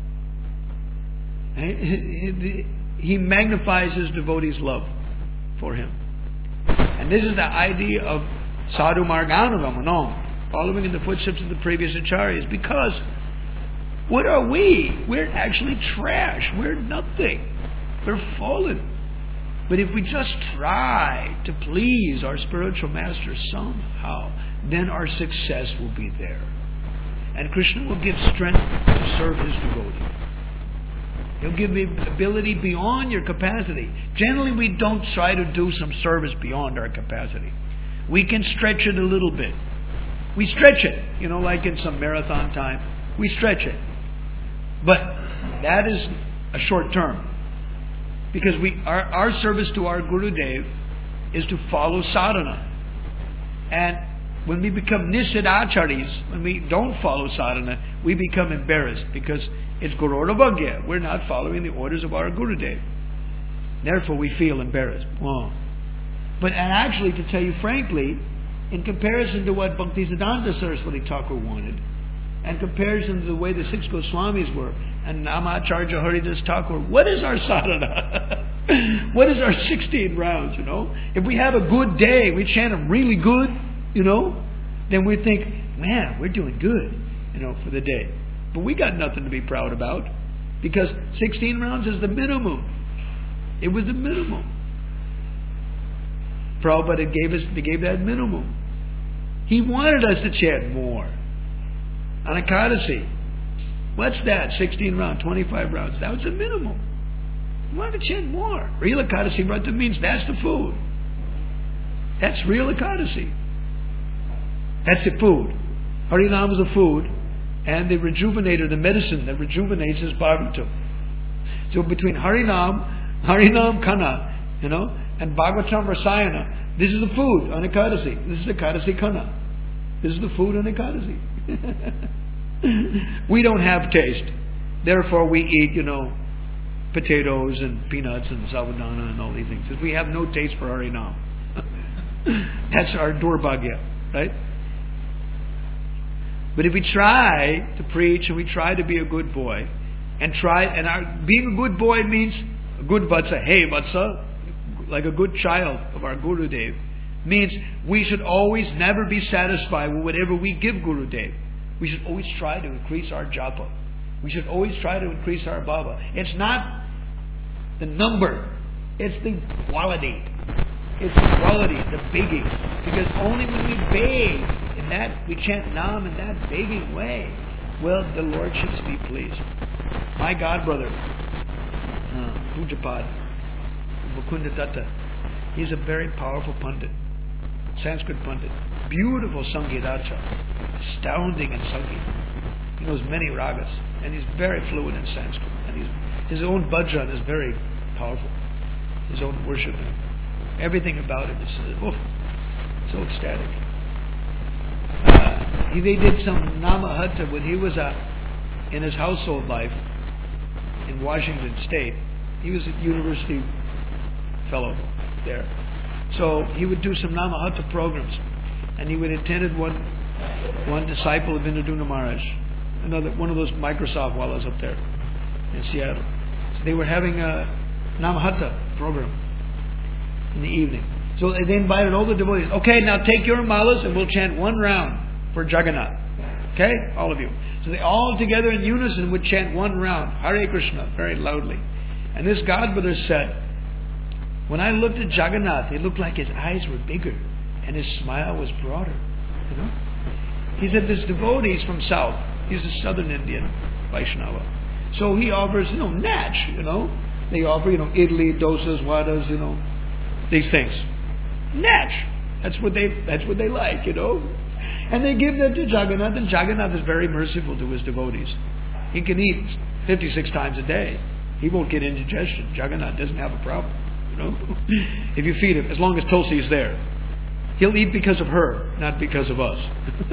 He magnifies his devotee's love for him. And this is the idea of Sadhu Marganagama, no, following in the footsteps of the previous acharyas. Because what are we? We're actually trash. We're nothing. We're fallen. But if we just try to please our spiritual master somehow, then our success will be there. And Krishna will give strength to serve his devotee. He'll give me ability beyond your capacity. Generally, we don't try to do some service beyond our capacity. We can stretch it a little bit. We stretch it, you know, like in some marathon time. We stretch it. But that is a short term. Because we our, our service to our Gurudev is to follow sadhana. And when we become Nishadacharis, when we don't follow sadhana, we become embarrassed because it's Gurudabhagya. We're not following the orders of our Gurudev. Therefore we feel embarrassed. Whoa. But and actually, to tell you frankly, in comparison to what Bhaktisiddhanta Saraswati Thakur wanted, and comparison to the way the six Goswamis were, and Namacharya Haridas Thakur, what is our sadhana? What is our sixteen rounds, you know? If we have a good day, we chant them really good, you know, then we think, man, we're doing good, you know, for the day. But we got nothing to be proud about, because sixteen rounds is the minimum. It was the minimum. Prabhupada gave us, they gave that minimum. He wanted us to chant more. On Ekadasi, what's that? sixteen rounds, twenty-five rounds. That was the minimum. He wanted to chant more. Real Ekadasi Vrata means that's the food. That's real Ekadasi. That's the food. Harinam is the food, and the rejuvenator, the medicine that rejuvenates is Bhagavatam. So between Harinam, Harinam Kana, you know, and Bhagavatam Rasayana, this is the food on Ekadasi. This is Ekadasi Kana. This is the food on Ekadasi. We don't have taste. Therefore we eat, you know, potatoes and peanuts and savadana and all these things. Because we have no taste for Harinam. That's our Durbhagya, right? But if we try to preach and we try to be a good boy, and try, and our, being a good boy means a good vatsa, hey vatsa, like a good child of our Gurudev, means we should always never be satisfied with whatever we give Gurudev. We should always try to increase our japa. We should always try to increase our bhava. It's not the number, it's the quality. It's the quality, the begging. Because only when we beg in that, we chant Nam in that begging way, will the Lordships be pleased. My god brother, uh, Pujapad, Mukunda Datta, he's a very powerful pundit, Sanskrit pundit, beautiful Sangeetacha, astounding in Sangeet. He knows many ragas, and he's very fluent in Sanskrit. And he's, his own bhajan is very powerful. His own worship, everything about him is oh, so ecstatic. Uh, he, they did some Namahatta when he was uh, in his household life in Washington State. He was a university fellow there. So he would do some Namahatta programs. And he would attended one one disciple of Indraduna Maharaj, another one of those Microsoft wallas up there in Seattle. So they were having a Namahatta program in the evening. So they invited all the devotees. Okay, now take your malas and we'll chant one round for Jagannath. Okay? All of you. So they all together in unison would chant one round, Hare Krishna, very loudly. And this godbrother said, when I looked at Jagannath, it looked like his eyes were bigger and his smile was broader. You know? He said, this devotee is from south. He's a southern Indian Vaishnava. So he offers, you know, natch, you know. They offer, you know, idli, dosas, vadas, you know, these things. Natch. That's what they that's what they like, you know. And they give that to Jagannath, and Jagannath is very merciful to his devotees. He can eat fifty-six times a day. He won't get indigestion. Jagannath doesn't have a problem, you know. If you feed him, as long as Tulsi is there. He'll eat because of her, not because of us.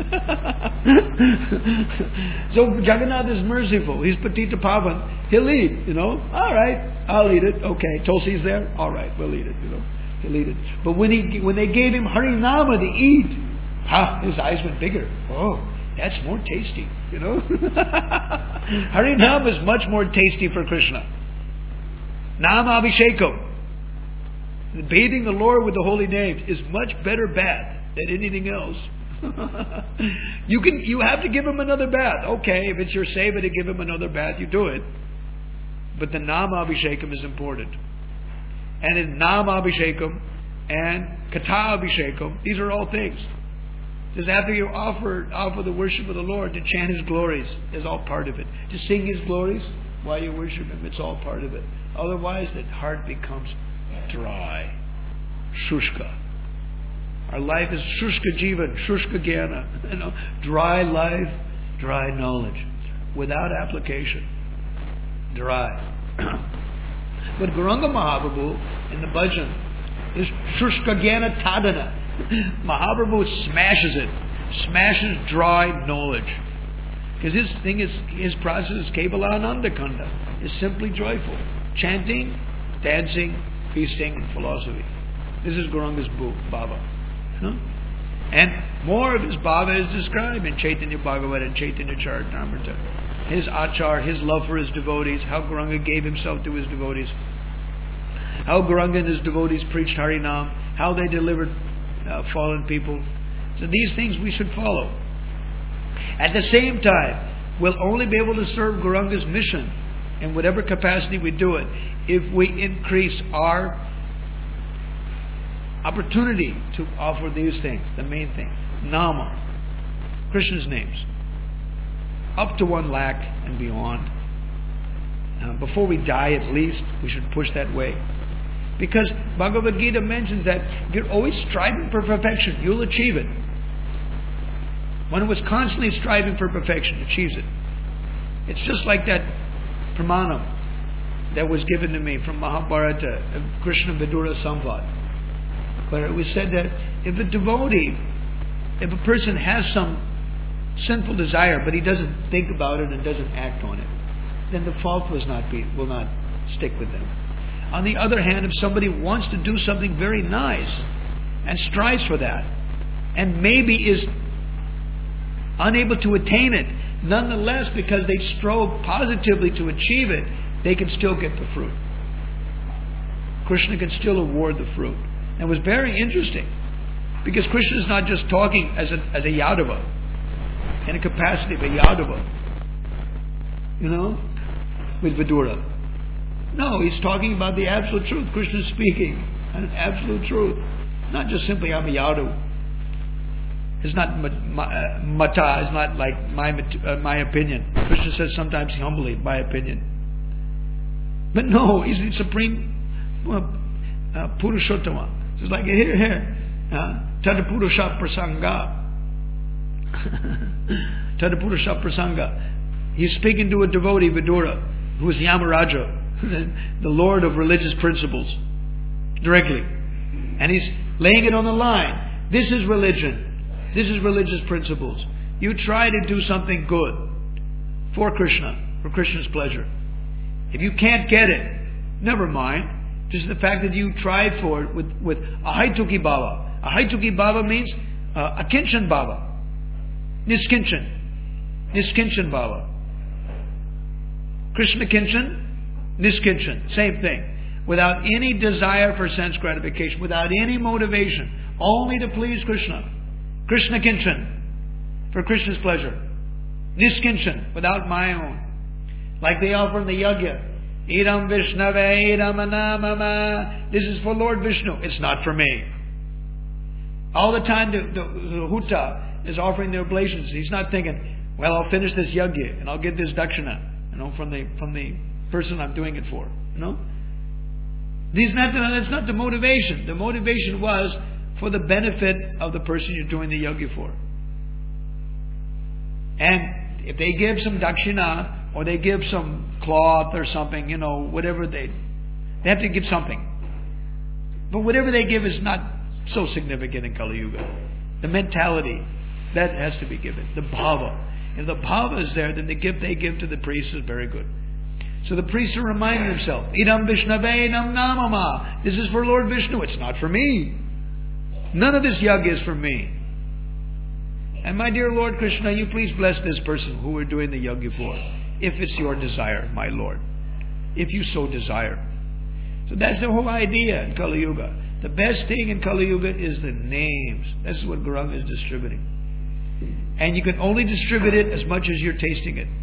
So Jagannath is merciful. He's Patita Pavan. He'll eat, you know. All right, I'll eat it. Okay, Tulsi's there. All right, we'll eat it, you know. He'll eat it. But when he when they gave him Harinama to eat, ha, his eyes went bigger. Oh, that's more tasty, you know. Harinama is much more tasty for Krishna. Nama Abhishekam. Bathing the Lord with the holy names is much better bath than anything else. you can you have to give him another bath. Okay, if it's your seva to give him another bath, you do it. But the Nama Abhishekam is important. And in Nama Abhishekam and Katha Abhishekam, these are all things. Just after you offer offer the worship of the Lord, to chant His glories is all part of it. To sing His glories while you worship Him, it's all part of it. Otherwise, the heart becomes dry, shushka. Our life is shushka jivan, shushka jnana. You know, dry life, dry knowledge, without application, dry. But Gauranga Mahaprabhu in the bhajan is shushka jnana tadana. Mahaprabhu smashes it, smashes dry knowledge. Because his thing is, his process is Kevalananda Kanda, is simply joyful. Chanting, dancing, feasting, and philosophy. This is Gauranga's bhava. Huh? And more of his bhava is described in Chaitanya Bhagavata and Chaitanya Charitamrita. His achar, his love for his devotees, how Gauranga gave himself to his devotees, how Gauranga and his devotees preached Harinam, how they delivered uh, fallen people. So these things we should follow. At the same time, we'll only be able to serve Gauranga's mission in whatever capacity we do it if we increase our opportunity to offer these things, the main thing. Nama, Krishna's names, up to one lakh and beyond. Uh, before we die at least, we should push that way. Because Bhagavad Gita mentions that if you're always striving for perfection, you'll achieve it. One who is constantly striving for perfection achieves it. It's just like that pramanam that was given to me from Mahabharata, Krishna Vidura Samvad, where it was said that if a devotee, if a person has some sinful desire, but he doesn't think about it and doesn't act on it, then the fault will not be, will not stick with them. On the other hand, if somebody wants to do something very nice and strives for that, and maybe is unable to attain it. Nonetheless, because they strove positively to achieve it, they can still get the fruit. Krishna can still award the fruit. And it was very interesting, because Krishna is not just talking as a, as a Yadava, in a capacity of a Yadava, you know, with Vidura. No, he's talking about the absolute truth. Krishna is speaking an absolute truth. Not just simply I'm a Yadu. It's not mata, it's not like my uh, my opinion. Krishna says sometimes humbly, my opinion. But no, he's the supreme uh, uh, Purushottama. It's like, here, here. Tada Purusha Prasanga. Tada Purusha Prasanga. He's speaking to a devotee, Vidura, who is Yamaraja, the Lord of religious principles, directly. And he's laying it on the line. This is religion. This is religious principles. You try to do something good for Krishna, for Krishna's pleasure. If you can't get it, never mind. Just the fact that you tried for it with, with Ahaituki Bhava. Ahaituki Bhava means uh, Akinchan Bhava. Niskinchan. Niskinchan Bhava. Krishna Kinchan, Niskinchan. Same thing. Without any desire for sense gratification, without any motivation, only to please Krishna. Krishna Kinchan, for Krishna's pleasure. Niskinchan, without my own. Like they offer in the Yajna. Idam Vishnave, Idam Anamama. This is for Lord Vishnu. It's not for me. All the time the, the, the Huta is offering the oblations. He's not thinking, well, I'll finish this Yajna and I'll get this Dakshina, you know, from the from the person I'm doing it for. You know? These not, that's not the motivation. The motivation was for the benefit of the person you're doing the yajna for. And if they give some dakshina, or they give some cloth or something, you know, whatever they, they have to give something. But whatever they give is not so significant in Kali Yuga. The mentality, that has to be given. The bhava. If the bhava is there, then the gift they give to the priest is very good. So the priests are reminding themselves, Idam Vishnave Idam Namama. This is for Lord Vishnu. It's not for me. None of this yajna is for me. And my dear Lord Krishna, you please bless this person who we're doing the yajna for. If it's your desire, my Lord. If you so desire. So that's the whole idea in Kali Yuga. The best thing in Kali Yuga is the names. This is what Gauranga is distributing. And you can only distribute it as much as you're tasting it.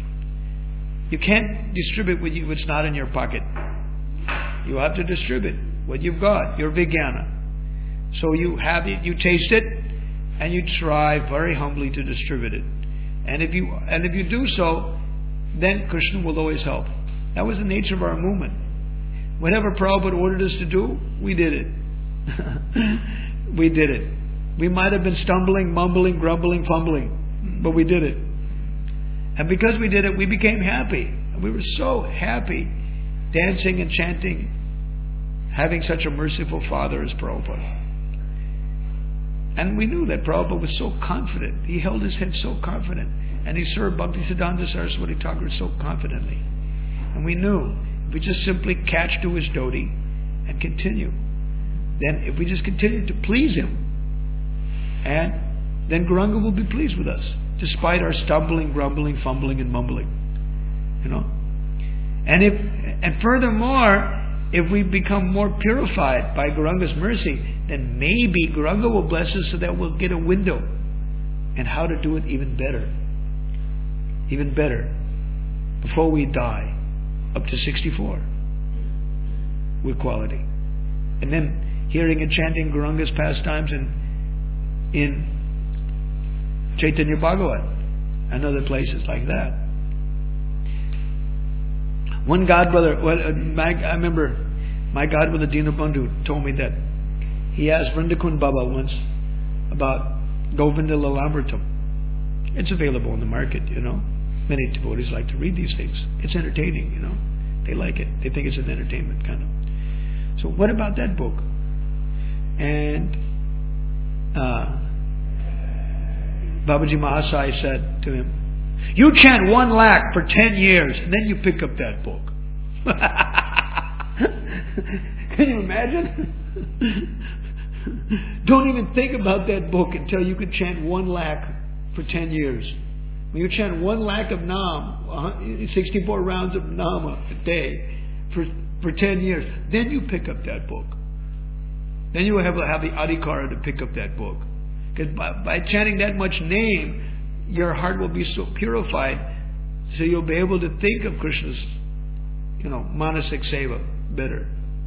You can't distribute what it's not in your pocket. You have to distribute what you've got, your vijnana. So you have it, you taste it, and you try very humbly to distribute it. And if you and if you do so, then Krishna will always help. That was the nature of our movement. Whatever Prabhupada ordered us to do, we did it. We did it. We might have been stumbling, mumbling, grumbling, fumbling, but we did it. And because we did it, we became happy. And we were so happy dancing and chanting, having such a merciful Father as Prabhupada. And we knew that Prabhupada was so confident. He held his head so confident. And he served Bhaktisiddhanta Saraswati Thakur so confidently. And we knew if we just simply catch to his dhoti and continue, then if we just continue to please him, and then Gauranga will be pleased with us, despite our stumbling, grumbling, fumbling, and mumbling. You know? And if and furthermore, if we become more purified by Gauranga's mercy, then maybe Gauranga will bless us so that we'll get a window and how to do it even better. Even better. Before we die. Up to sixty-four. With quality. And then hearing and chanting Gauranga's pastimes in, in Chaitanya Bhagavat and other places like that. One godbrother, well, my, I remember my godbrother Dinabandhu told me that he asked Vrindakund Baba once about Govinda Lalamritam. It's available in the market, you know. Many devotees like to read these things. It's entertaining, you know. They like it. They think it's an entertainment kind of. So what about that book? And uh, Babaji Mahasai said to him, you chant one lakh for ten years and then you pick up that book. Can you imagine? Don't even think about that book until you can chant one lakh for ten years. When you chant one lakh of Nam, sixty-four rounds of Nama a day for, for ten years, then you pick up that book. Then you will have, have the adhikara to pick up that book. Because by, by chanting that much name, your heart will be so purified, so you'll be able to think of Krishna's, you know, manasik seva better.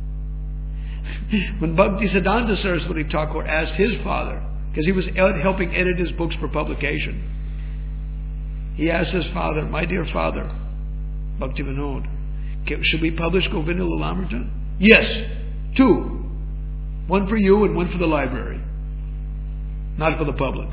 When Bhaktisiddhanta Saraswati Thakur asked his father, because he was ed- helping edit his books for publication, he asked his father, my dear father, Bhakti Vinod, should we publish Govinda Lilamrita? Yes, two. One for you and one for the library. Not for the public.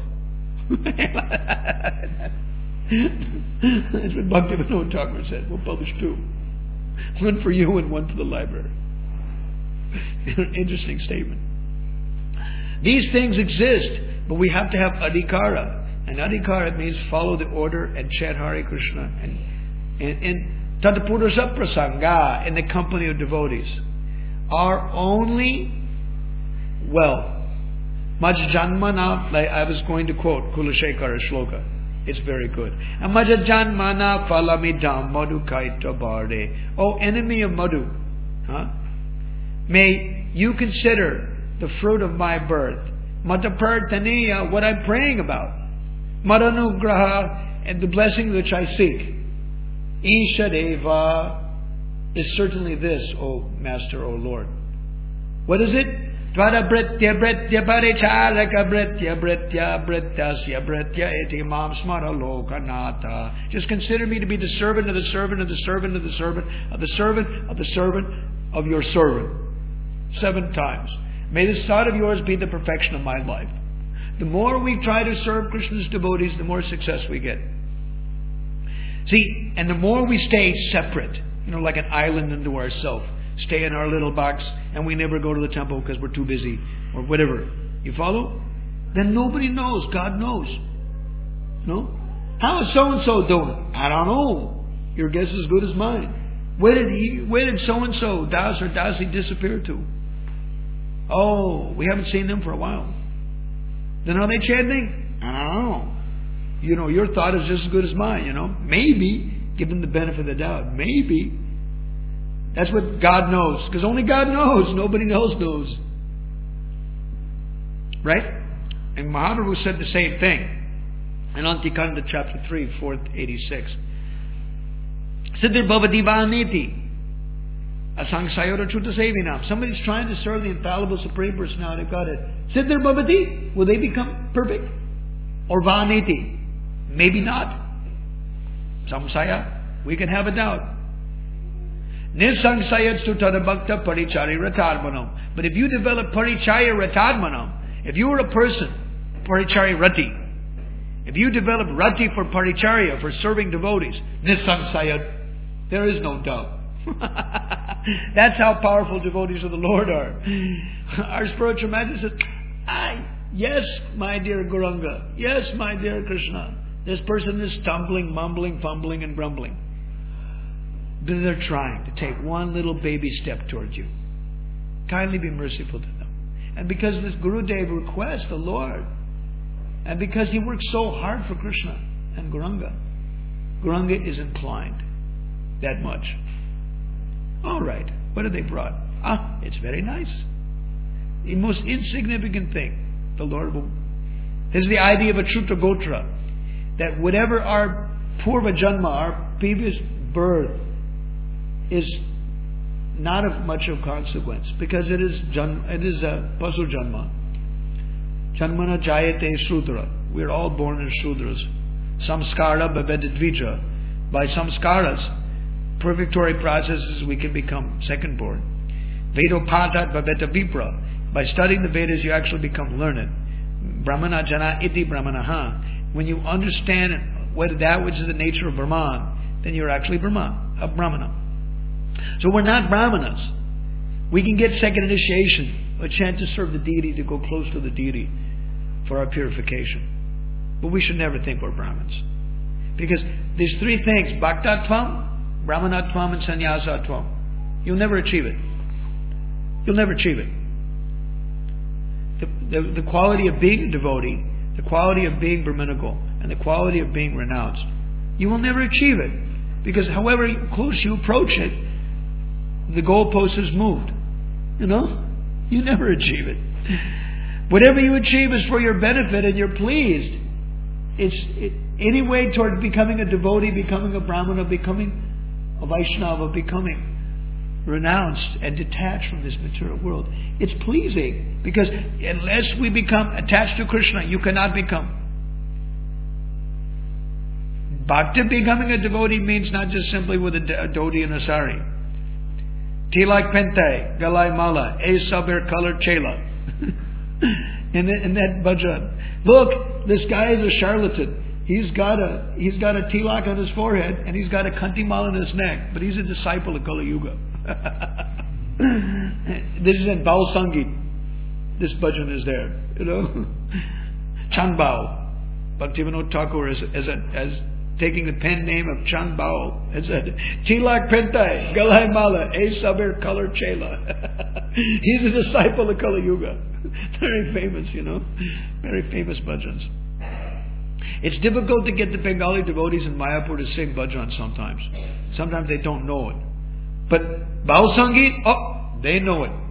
That's what Bhakti Vinod Thakur said. We'll publish two. One for you and one for the library. Interesting statement. These things exist, but we have to have adhikara. And adhikara means follow the order and chant Hare Krishna. And and, and Tatapurusha Prasanga, in the company of devotees. Our only, well, Majjanmana, like I was going to quote Kulashekara Shloka. It's very good. Majjanmana falamidam madhukaita barde. Oh, enemy of Madhu, huh? May you consider the fruit of my birth. Matapartaniya, what I'm praying about. Madanugraha, and the blessing which I seek. Ishadeva is certainly this, O Master, O Lord. What is it? Dvara bretya bretya paricharaka bretya bretya bretyasya bretya eti mam smara lokanata. Just consider me to be the servant of the servant of the servant of the servant of the servant of the servant of your servant. Seven times. May this thought of yours be the perfection of my life. The more we try to serve Krishna's devotees, the more success we get. See, and the more we stay separate, you know, like an island unto ourselves, stay in our little box, and we never go to the temple because we're too busy, or whatever. You follow? Then nobody knows. God knows. No? How is so-and-so doing? I don't know. Your guess is as good as mine. Where did he, where did so-and-so, Das or Dasi, disappear to? Oh, we haven't seen them for a while. Then are they chanting? I don't know. You know, your thought is just as good as mine, you know. Maybe, given the benefit of the doubt, maybe. That's what God knows. Because only God knows. Nobody else knows. Right? And Mahaprabhu said the same thing. In Antikanda chapter three, fourth eighty-six. Siddhir bhavati vaniti. Asangsayora chuta sevinam. Somebody's trying to serve the infallible Supreme Personality of Godhead. Siddhir bhavati. Will they become perfect? Or vaniti? Maybe not. Samsaya. We can have a doubt. Nisangsayatsu tadabhakta parichari ratadmanam. But if you develop parichaya ratadmanam, if you were a person, parichari rati, if you develop rati for paricharya, for serving devotees, nisangsayat, there is no doubt. That's how powerful devotees of the Lord are. Our spiritual master says, Aye, yes, my dear Gauranga, yes, my dear Krishna, this person is stumbling, mumbling, fumbling, and grumbling. But they're trying to take one little baby step towards you. Kindly be merciful to them. And because this Gurudev requests the Lord, and because he works so hard for Krishna and Gauranga, Gauranga is inclined that much. All right, what have they brought? Ah, it's very nice. The most insignificant thing, the Lord will... This is the idea of a Chutra Gotra, that whatever our Purva Janma, our previous birth, is not of much of consequence, because it is jan, it is a Pasu Janma. Janmana Jayate Shudra. We're all born as Shudras. Samskara Bhavedadvija. By samskaras, purgatory processes, we can become second born. Vedopatat Bhaveta Vipra. By studying the Vedas, you actually become learned. Brahmana Jana Iti Brahmanaha. When you understand what that which is the nature of Brahman, then you're actually Brahman, a Brahmana. So we're not Brahmanas. We can get second initiation, a chance to serve the deity, to go close to the deity for our purification. But we should never think we're Brahmins. Because these three things, Bhaktatvam, Brahmanatvam, and Sannyasatvam, you'll never achieve it. You'll never achieve it. The, the, the quality of being a devotee, the quality of being Brahminical, and the quality of being renounced, you will never achieve it. Because however close you approach it, the goalpost is moved. You know? You never achieve it. Whatever you achieve is for your benefit and you're pleased. It's it, any way toward becoming a devotee, becoming a Brahmana, becoming a Vaishnava, becoming renounced and detached from this material world. It's pleasing because unless we become attached to Krishna, you cannot become. Bhakti, becoming a devotee, means not just simply with a, a dhoti and a sari. Tilak Pente, Galai Mala, A Saber Color Chela. in, the, in that bhajan. Look, this guy is a charlatan. He's got a he's got a tilak on his forehead and he's got a kanti mala on his neck, but he's a disciple of Kali Yuga. This is in Baul Sangit. This bhajan is there, you know. Chand Baul. Bhaktivinoda Thakur as as, a, as taking the pen name of Chand Baul and said, Tilak Pentai, Galai Mala, A Saber Color Chela. He's a disciple of Kali Yuga. Very famous, you know. Very famous bhajans. It's difficult to get the Bengali devotees in Mayapur to sing bhajan sometimes. Sometimes they don't know it. But Baul Sangit, oh, they know it.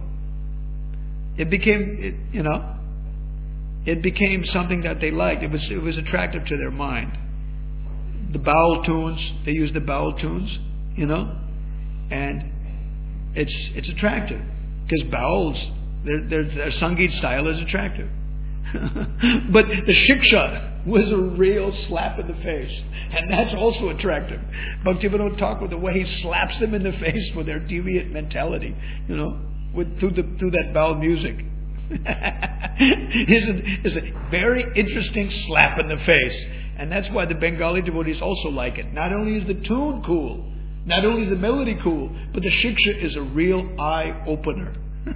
It became, it, you know, it became something that they liked. It was it was attractive to their mind. The Baul tunes, they use the Baul tunes, you know, and it's it's attractive because Bauls, their, their their Sangit style is attractive. But the Shiksha was a real slap in the face, and that's also attractive. Bhaktivinoda Thakur, the way he slaps them in the face with their deviant mentality, you know, with through the through that Baul music, is a, is a very interesting slap in the face. And that's why the Bengali devotees also like it. Not only is the tune cool, not only is the melody cool, but the Shiksha is a real eye-opener.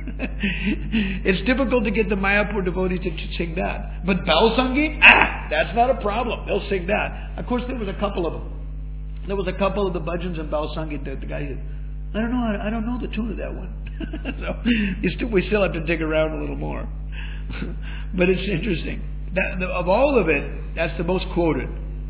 It's difficult to get the Mayapur devotees to sing that. But Baul Sangit, ah, that's not a problem. They'll sing that. Of course, there was a couple of them. There was a couple of the bhajans in Baul Sangit that the guy said, I don't know, I don't know the tune of that one. So you still, we still have to dig around a little more. But it's interesting. That, the, of all of it, that's the most quoted.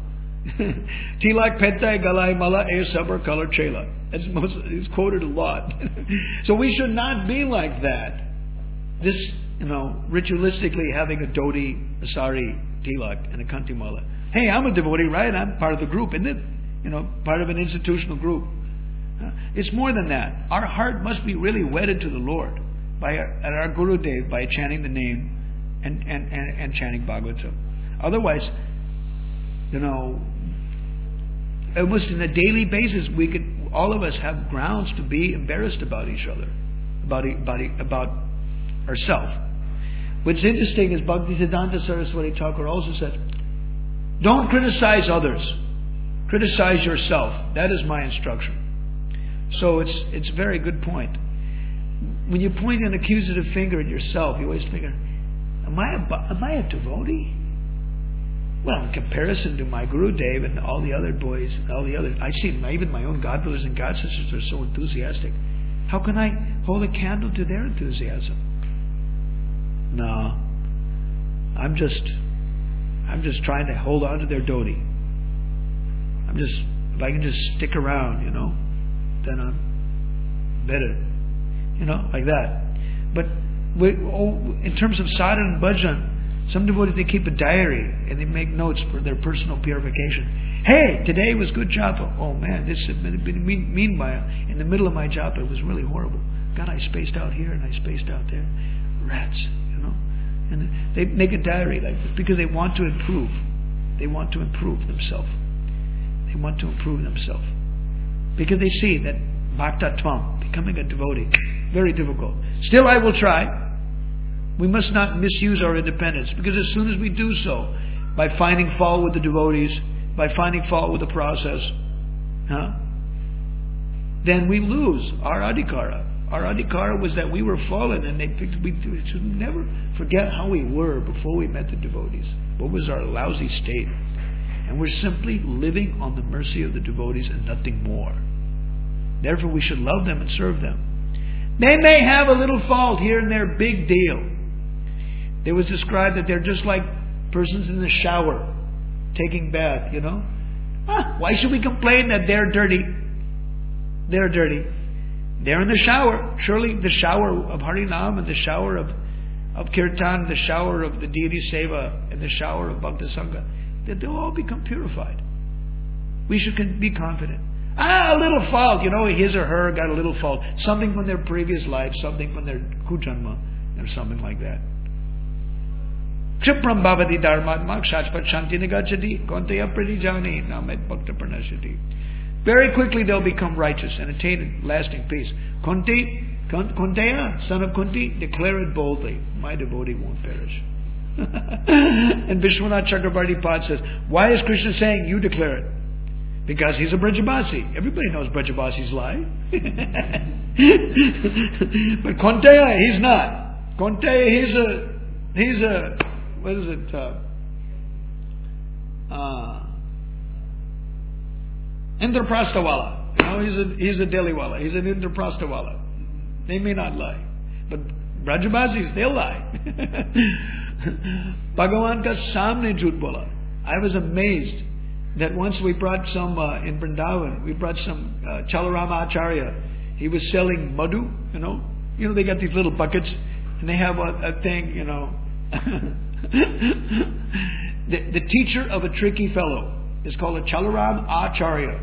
Tilak Pentai Galai Mala E Sabar Color Chela. That's most, it's quoted a lot. So we should not be like that. This, you know, ritualistically having a dhoti, a sari, tilak, and a kanti mala. Hey, I'm a devotee, right? I'm part of the group, isn't it? You know, part of an institutional group. Uh, it's more than that. Our heart must be really wedded to the Lord by our, at our Guru Dev by chanting the name and, and, and, and chanting Bhagavatam. Otherwise, you know, almost on a daily basis, we could, all of us have grounds to be embarrassed about each other, about about, about ourselves. What's interesting is Bhaktisiddhanta Saraswati Thakur also said, don't criticize others, criticize yourself. That is my instruction. So it's it's a very good point. When you point an accusative finger at yourself, you always figure, am I a, am I a devotee? Well, in comparison to my Guru Dev and all the other boys, all the other, I see even my own God brothers and God sisters are so enthusiastic. How can I hold a candle to their enthusiasm? No, I'm just, I'm just trying to hold on to their dhoti. I'm just, if I can just stick around, you know, then I'm better, you know, like that. But we, oh, in terms of sadhana and bhajan, some devotees, they keep a diary and they make notes for their personal purification. Hey, today was good japa. Oh man, this meanwhile, in the middle of my japa, it was really horrible. God, I spaced out here and I spaced out there. Rats, you know. And they make a diary like this because they want to improve. They want to improve themselves. They want to improve themselves. Because they see that bhaktatvam, becoming a devotee, very difficult. Still, I will try. We must not misuse our independence, because as soon as we do so, by finding fault with the devotees, by finding fault with the process, huh, then we lose our adhikara. Our adhikara was that we were fallen, and they picked, we should never forget how we were before we met the devotees. What was our lousy state? And we're simply living on the mercy of the devotees and nothing more. Therefore, we should love them and serve them. They may have a little fault here and there, big deal. It was described that they're just like persons in the shower. taking bath, you know. Ah, why should we complain that they're dirty? They're dirty. They're in the shower. Surely the shower of Harinam and the shower of, of Kirtan, the shower of the deity Seva, and the shower of Bhakta Sangha, that they'll all become purified. We should be confident. Ah, a little fault, you know, his or her got a little fault. Something from their previous life, something from their kujanma, or something like that. Kshipram bhavati dharmatma kshachpat shanti nagachati konteya pradijani namet bhakta pranashati. Very quickly they'll become righteous and attain lasting peace. Kunti, Kunteya, son of Kunti, declare it boldly. My devotee won't perish. And Vishwanath Chakravarti Pad says, why is Krishna saying you declare it? Because he's a Brajabasi. Everybody knows Brajabasis lie. But Kunteya, he's not. Kunteya, he's a, he's a, what is it? Uh, uh, Indraprastawala. You know, he's a, he's a Delhiwala. He's an Indraprastawala. They may not lie. But Brajabasis, they'll lie. Bhagavan ka samne jhoot bola. I was amazed that once we brought some, uh, in Vrindavan, we brought some uh, Chalarama Acharya. He was selling madhu, you know. You know, they got these little buckets, and they have a, a thing, you know. the, the teacher of a tricky fellow is called a Chalaram Acharya.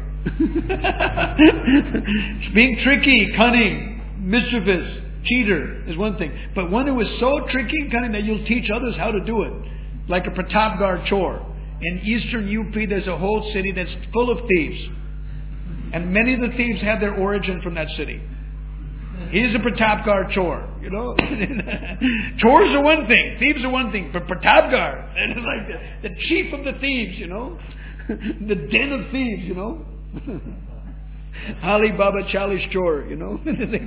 Being tricky, cunning, mischievous, cheater is one thing. But one who is so tricky and cunning that you'll teach others how to do it. Like a Pratapgarh chore. In eastern U P, there's a whole city that's full of thieves. And many of the thieves have their origin from that city. He's a Pratapgarh chore, you know. Chores are one thing, thieves are one thing, but Pratapgarh, it's like the, the chief of the thieves, you know. The den of thieves, you know. Ali Baba Chalish chore, you know. The same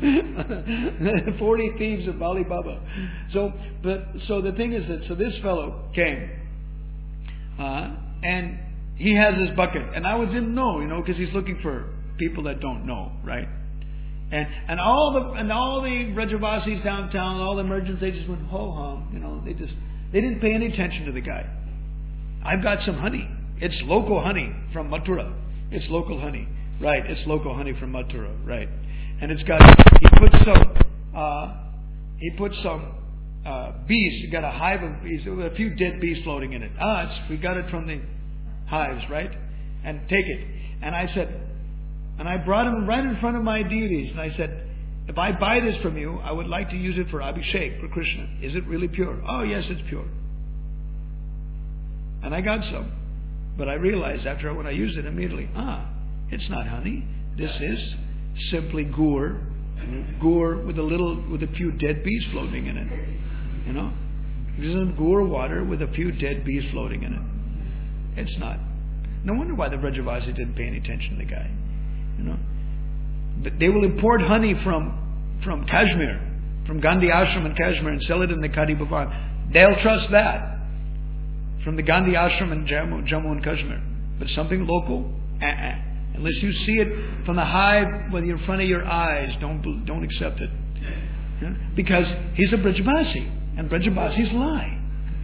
thing. Forty thieves of Ali Baba. So, but so the thing is that so this fellow came. Uh, and he has this bucket, and I didn't know, you know, because he's looking for people that don't know, right? And and all the and all the Brajavasis downtown, all the merchants, they just went ho hum, you know, they just they didn't pay any attention to the guy. I've got some honey. It's local honey from Mathura. It's local honey, right? It's local honey from Mathura, right? And it's got he put some uh, he put some. Uh, bees, you got a hive of bees, with a few dead bees floating in it. Ah, it's, we got it from the hives, right? And take it. And I said, and I brought him right in front of my deities, and I said, if I buy this from you, I would like to use it for Abhishek, for Krishna. Is it really pure? Oh, yes, it's pure. And I got some. But I realized after when I used it immediately, ah, it's not honey. This is simply gur. Gur with a little, with a few dead bees floating in it. You know, this is gur water with a few dead bees floating in it. It's not. No wonder why the Brajavasi didn't pay any attention to the guy. You know, but they will import honey from from Kashmir, from Gandhi Ashram in Kashmir, and sell it in the Kadi Bhavan. They'll trust that from the Gandhi Ashram in Jammu, Jammu and Kashmir. But something local, uh-uh. Unless you see it from the hive, whether in front of your eyes, don't don't accept it. Yeah? Because he's a Brajavasi. And Brajabasis lie.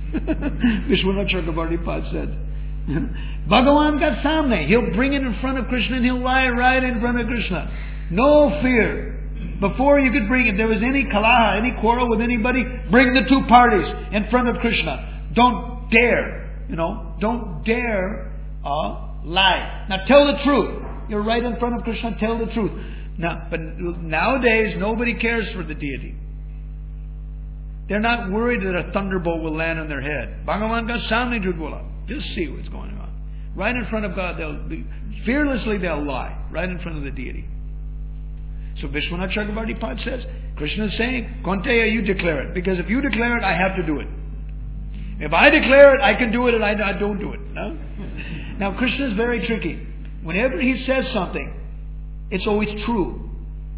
Vishwanath Chakravarti Pad said, Bhagavan ka samne. He'll bring it in front of Krishna and he'll lie right in front of Krishna. No fear. Before you could bring, if there was any kalaha, any quarrel with anybody, bring the two parties in front of Krishna. Don't dare, you know, don't dare uh, lie. Now tell the truth. You're right in front of Krishna, tell the truth. Now, but nowadays, nobody cares for the deity. They're not worried that a thunderbolt will land on their head. Bhagavan ka samne jhoot bola. Just see what's going on. Right in front of God, they'll be, fearlessly they'll lie. Right in front of the deity. So Vishwanath Chakravarti Pad says, Krishna is saying, Konteya, you declare it. Because if you declare it, I have to do it. If I declare it, I can do it and I, I don't do it. No? Now Krishna is very tricky. Whenever he says something, it's always true.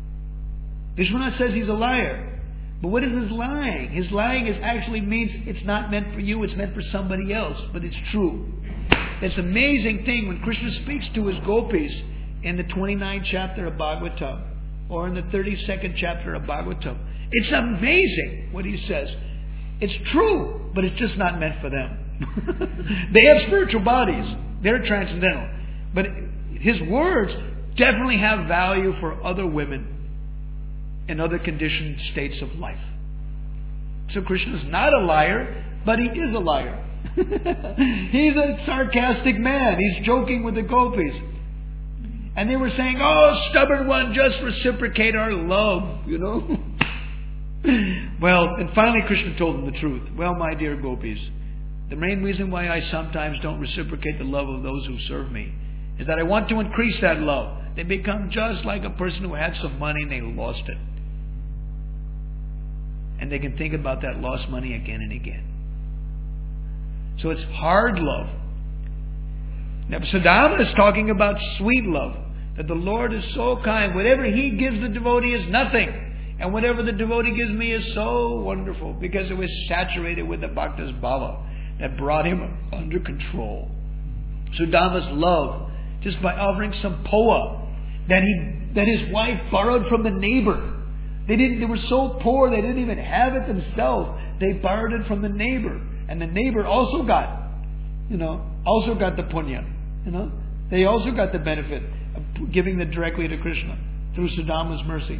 Vishwanath says he's a liar. But what is his lying? His lying is actually means it's not meant for you, it's meant for somebody else. But it's true. It's an amazing thing when Krishna speaks to his gopis in the twenty-ninth chapter of Bhagavatam or in the thirty-second chapter of Bhagavatam. It's amazing what he says. It's true, but it's just not meant for them. They have spiritual bodies. They're transcendental. But his words definitely have value for other women in other conditioned states of life. So Krishna is not a liar, but he is a liar. He's a sarcastic man. He's joking with the gopis. And they were saying, oh, stubborn one, just reciprocate our love, you know. Well, and finally Krishna told them the truth. Well, my dear gopis, the main reason why I sometimes don't reciprocate the love of those who serve me is that I want to increase that love. They become just like a person who had some money and they lost it. And they can think about that lost money again and again. So it's hard love. Now, Sudama is talking about sweet love. That the Lord is so kind. Whatever He gives the devotee is nothing. And whatever the devotee gives me is so wonderful. Because it was saturated with the Bhakta's Bhava that brought him under control. Sudama's love, just by offering some poa that he that his wife borrowed from the neighbor. They didn't. They were so poor they didn't even have it themselves. They borrowed it from the neighbor, and the neighbor also got, you know, also got the punya. You know, they also got the benefit of giving it directly to Krishna through Sudama's mercy.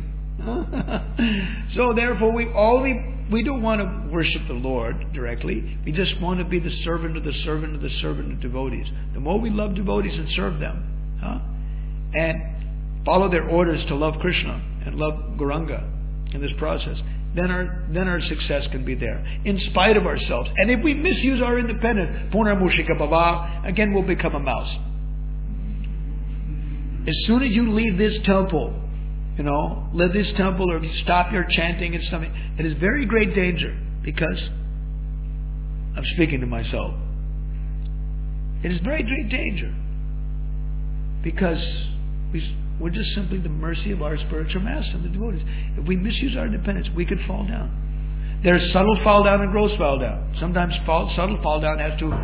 So therefore, we only we don't want to worship the Lord directly. We just want to be the servant of the servant of the servant of devotees. The more we love devotees and serve them, huh? and follow their orders to love Krishna and love Gauranga in this process, then our then our success can be there, in spite of ourselves. And if we misuse our independence, Purnamushika Bhava, again we'll become a mouse. As soon as you leave this temple, you know, leave this temple or stop your chanting and something, it is very great danger, because I'm speaking to myself. It is very great danger because we, we're just simply the mercy of our spiritual master, the devotees. If we misuse our independence, we could fall down. There's subtle fall down and gross fall down. Sometimes fall, subtle fall down has to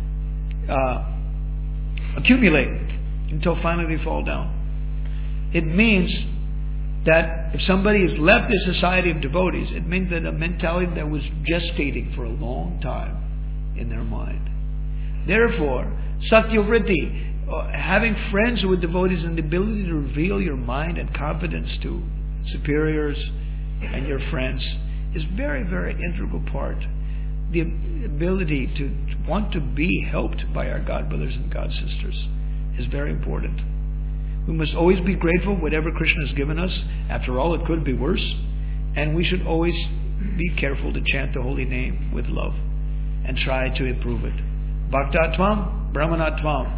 uh, accumulate until finally they fall down. It means that if somebody has left the society of devotees, it means that a mentality that was gestating for a long time in their mind. Therefore, Satyavritti, uh, having friends who are devotees and the ability to reveal your mind and confidence to superiors and your friends is very, very integral part. The ability to want to be helped by our God brothers and God sisters is very important. We must always be grateful whatever Krishna has given us. After all, it could be worse. And we should always be careful to chant the holy name with love and try to improve it. Bhaktatvam, Brahmanatvam,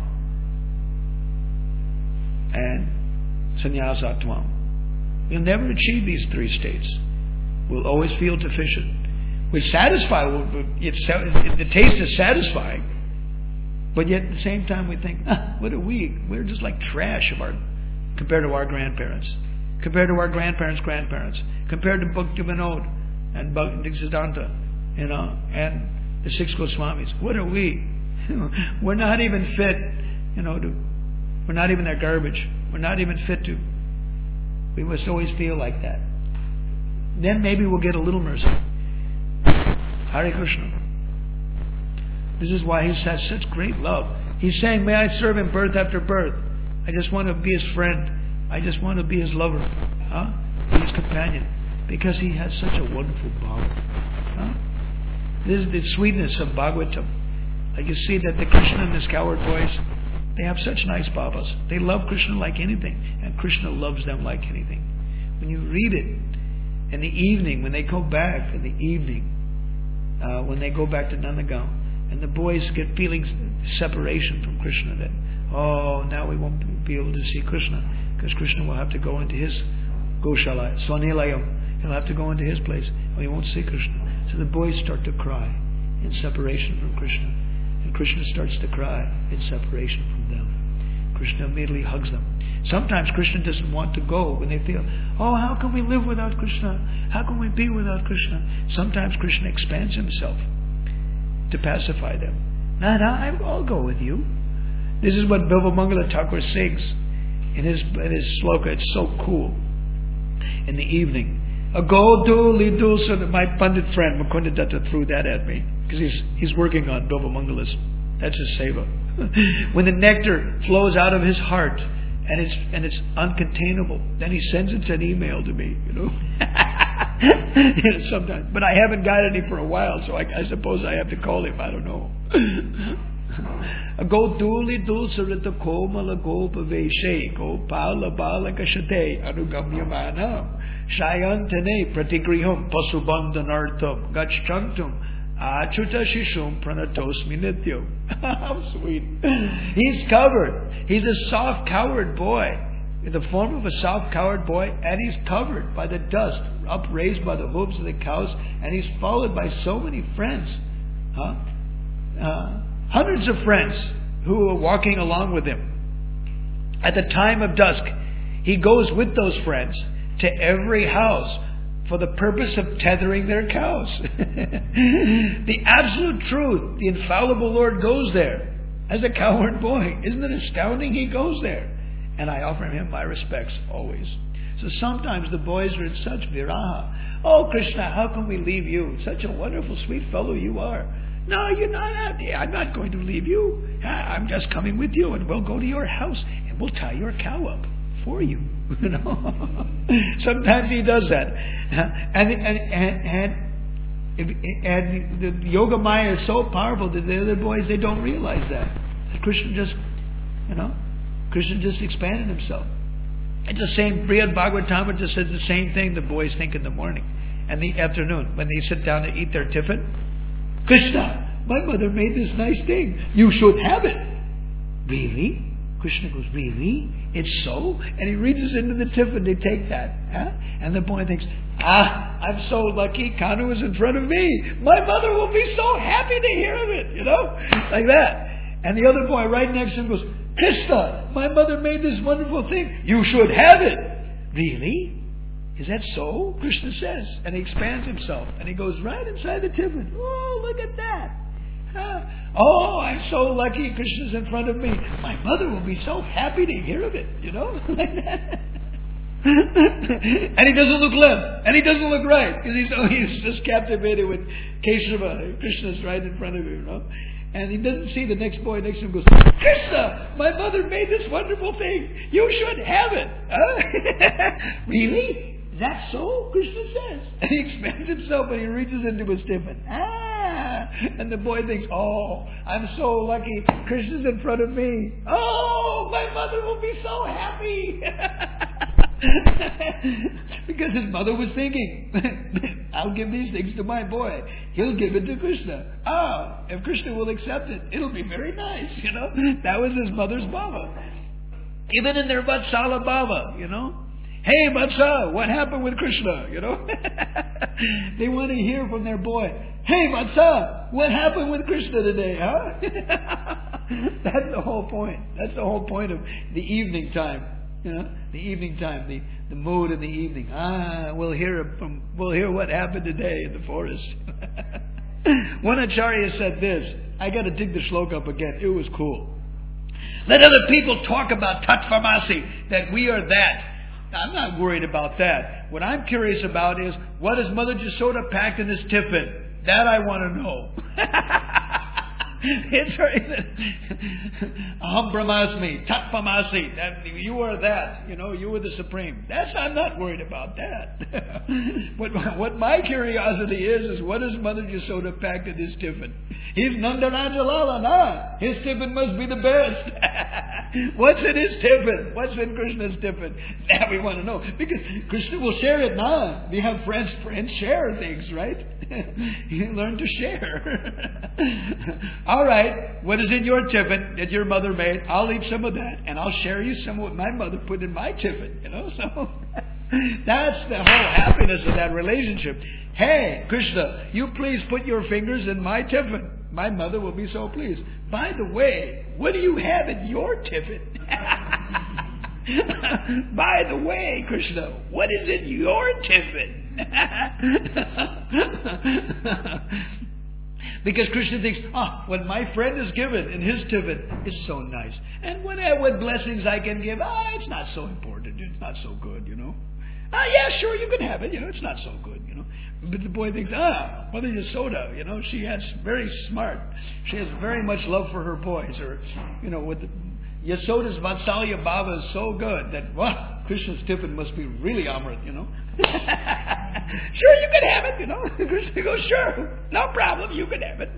and Sannyasatvam. We'll never achieve these three states. We'll always feel deficient. We're satisfied. It's, the taste is satisfying. But yet at the same time we think, ah, what are we? We're just like trash of our, compared to our grandparents. Compared to our grandparents' grandparents. Compared to Bhakti Vinod and Bhakti Siddhanta, you know, and the six Goswamis. What are we? We're not even fit, you know, to, we're not even that garbage. We're not even fit to. We must always feel like that. Then maybe we'll get a little mercy. Hare Krishna. This is why he has such great love. He's saying, may I serve him birth after birth. I just want to be his friend. I just want to be his lover. Huh? Be his companion. Because he has such a wonderful bhava. Huh? This is the sweetness of Bhagavatam. Like you see that the Krishna and his coward boys, they have such nice bhavas. They love Krishna like anything. And Krishna loves them like anything. When you read it in the evening, when they go back in the evening, uh, when they go back to Nandagaon, and the boys get feelings separation from Krishna, that, oh, now we won't be able to see Krishna, because Krishna will have to go into his Goshala, Swanilayam. He'll have to go into his place, and we won't see Krishna. So the boys start to cry in separation from Krishna. And Krishna starts to cry in separation from them. Krishna immediately hugs them. Sometimes Krishna doesn't want to go when they feel, oh, how can we live without Krishna? How can we be without Krishna? Sometimes Krishna expands himself to pacify them. Nah, nah, I'll go with you. This is what Bilvamangala Thakur sings in his, in his sloka. It's so cool. In the evening. A go do li do, so that my Pandit friend Mukunda Datta threw that at me. Because he's, he's working on Dovamangalas. That's his seva. When the nectar flows out of his heart and it's and it's uncontainable, then he sends it to an email to me, you know. You know, sometimes. But I haven't got any for a while, so I, I suppose I have to call him. I don't know. Go duli dulsarita komala gopa veshe gopala balaka shate anugamyamana shayantane pratigriham pasubandhanartham gachchantum achuta shishum pranatosmi nityam. How sweet. He's covered. He's a soft coward boy, in the form of a soft coward boy, and he's covered by the dust upraised by the hooves of the cows, and he's followed by so many friends, huh? Uh, hundreds of friends who are walking along with him. At the time of dusk, he goes with those friends to every house for the purpose of tethering their cows. The absolute truth, the infallible Lord goes there as a coward boy. Isn't it astounding? He goes there. And I offer him my respects always. So sometimes the boys are in such viraha. Oh, Krishna, how can we leave you? Such a wonderful, sweet fellow you are. No, you're not. I'm not going to leave you. I'm just coming with you, and we'll go to your house, and we'll tie your cow up for you. You know. Sometimes he does that, and and and and, and the Yoga Maya is so powerful that the other boys, they don't realize that. Krishna just, you know, Krishna just expanded himself. It's the same. Brihad Bhagavatam just says the same thing the boys think in the morning and the afternoon when they sit down to eat their tiffin. Krishna, my mother made this nice thing. You should have it. Really? Krishna goes, really? It's so? And he reaches into the tiffin. They take that. Huh? And the boy thinks, ah, I'm so lucky. Kanu is in front of me. My mother will be so happy to hear of it. You know? Like that. And the other boy right next to him goes, Krishna, my mother made this wonderful thing. You should have it. Really? Is that so? Krishna says. And he expands himself. And he goes right inside the tiffin. Oh, look at that. Huh? Oh, I'm so lucky Krishna's in front of me. My mother will be so happy to hear of it. You know? Like that. And he doesn't look left. And he doesn't look right. Because he's, oh, he's just captivated with Keshava. Krishna's right in front of him. You know? And he doesn't see the next boy next to him goes, Krishna, my mother made this wonderful thing. You should have it. Huh? Really? Is that so? Krishna says. And he expands himself and he reaches into his tiffin. Ah! And the boy thinks, oh, I'm so lucky. Krishna's in front of me. Oh, my mother will be so happy. Because his mother was thinking, I'll give these things to my boy. He'll give it to Krishna. Ah, if Krishna will accept it, it'll be very nice, you know. That was his mother's bhava. Even in their Vatsala bhava, you know. Hey, Vatsa, what happened with Krishna, you know. They want to hear from their boy. Hey, Vatsa, what happened with Krishna today, huh? That's the whole point. That's the whole point of the evening time. You know, the evening time, the, the mood in the evening. Ah, we'll hear from, we'll hear what happened today in the forest. One Acharya said this. I got to dig the shloka up again. It was cool. Let other people talk about Tattvamasi, that we are that. I'm not worried about that. What I'm curious about is, what has Mother Jasoda packed in this tiffin? That I want to know. It's Aham Brahmasmi, Tattvamasi, that you are that, you know, you are the supreme. That's, I'm not worried about that. what, what my curiosity is, is what has Mother Jasoda packed in this tiffin? He's Nandarajalala, nah. His tiffin must be the best. What's in his tiffin? What's in Krishna's tiffin? That we want to know. Because Krishna will share it now. We have friends, friends share things, right? You learn to share. All right, what is in your tiffin that your mother made? I'll eat some of that, and I'll share you some of what my mother put in my tiffin. You know, so that's the whole happiness of that relationship. Hey, Krishna, you please put your fingers in my tiffin. My mother will be so pleased. By the way, what do you have in your tiffin? By the way, Krishna, what is in your tiffin? Because Krishna thinks, ah, what my friend has given in his tiffin is so nice. And what, what blessings I can give, ah, it's not so important. It's not so good, you know. Ah, yeah, sure, you can have it. You know, it's not so good, you know. But the boy thinks, ah, Mother Yasoda, you know, she has very smart. She has very much love for her boys. Or, you know, with the, Yasoda's Vatsalya Bhava is so good that, well, Krishna's tiffin must be really Amrit, you know. Sure, you can have it, you know. Krishna goes, sure, no problem, you can have it.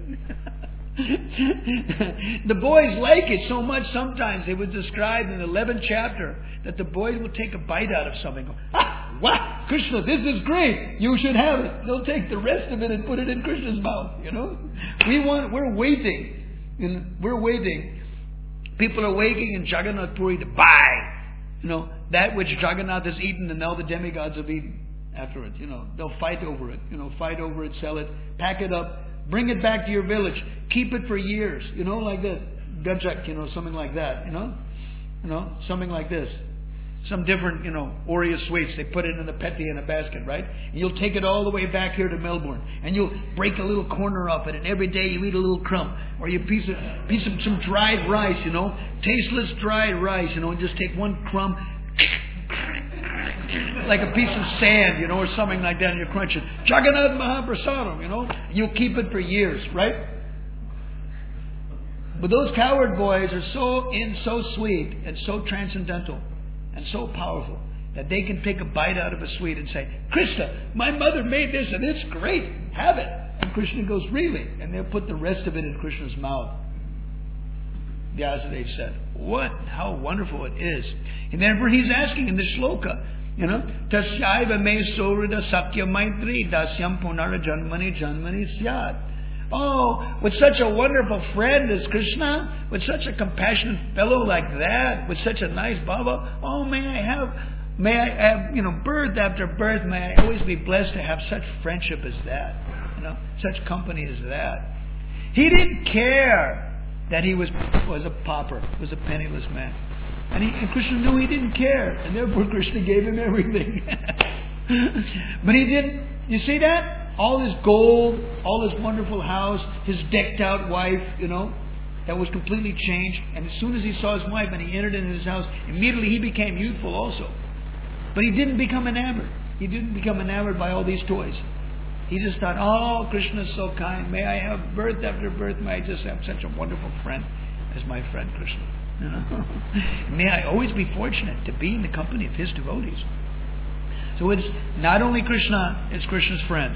The boys like it so much sometimes. It was described in the eleventh chapter that the boys will take a bite out of something. Go, ah, wow, Krishna, this is great. You should have it. They'll take the rest of it and put it in Krishna's mouth. You know, we want. We're waiting. And we're waiting. People are waiting in Jagannath Puri to buy, you know, that which Jagannath has eaten, and now the demigods have eaten after it. You know, they'll fight over it. You know, fight over it, sell it, pack it up. Bring it back to your village. Keep it for years. You know, like that. Gajak, you know, something like that. You know? You know, something like this. Some different, you know, Oreo sweets. They put it in a petty in a basket, right? And you'll take it all the way back here to Melbourne. And you'll break a little corner off it. And every day you eat a little crumb. Or you piece of, piece of some dried rice, you know. Tasteless dried rice, you know. And just take one crumb. Like a piece of sand, you know, or something like that, and you crunch it. Jagannath Mahaprasadam, you know. You'll keep it for years, right? But those coward boys are so in, so sweet, and so transcendental, and so powerful, that they can pick a bite out of a sweet and say, Krishna, my mother made this, and it's great. Have it. And Krishna goes, really? And they'll put the rest of it in Krishna's mouth. Vyasadeva said, what? How wonderful it is. And therefore he's asking in the shloka, you know, Tasyaiva me sorida sakya maitri dasyam punara janmani janmani syat. Oh, with such a wonderful friend as Krishna, with such a compassionate fellow like that, with such a nice bhava, oh, may I have, may I have, you know, birth after birth, may I always be blessed to have such friendship as that, you know, such company as that. He didn't care that he was was a pauper, was a penniless man. And, he, and Krishna knew he didn't care. And therefore Krishna gave him everything. But he didn't. You see that? All his gold, all his wonderful house, his decked out wife, you know, that was completely changed. And as soon as he saw his wife and he entered into his house, immediately he became youthful also. But he didn't become enamored. He didn't become enamored by all these toys. He just thought, oh, Krishna is so kind. May I have birth after birth. May I just have such a wonderful friend as my friend Krishna. You know? May I always be fortunate to be in the company of his devotees. So it's not only Krishna, it's Krishna's friends.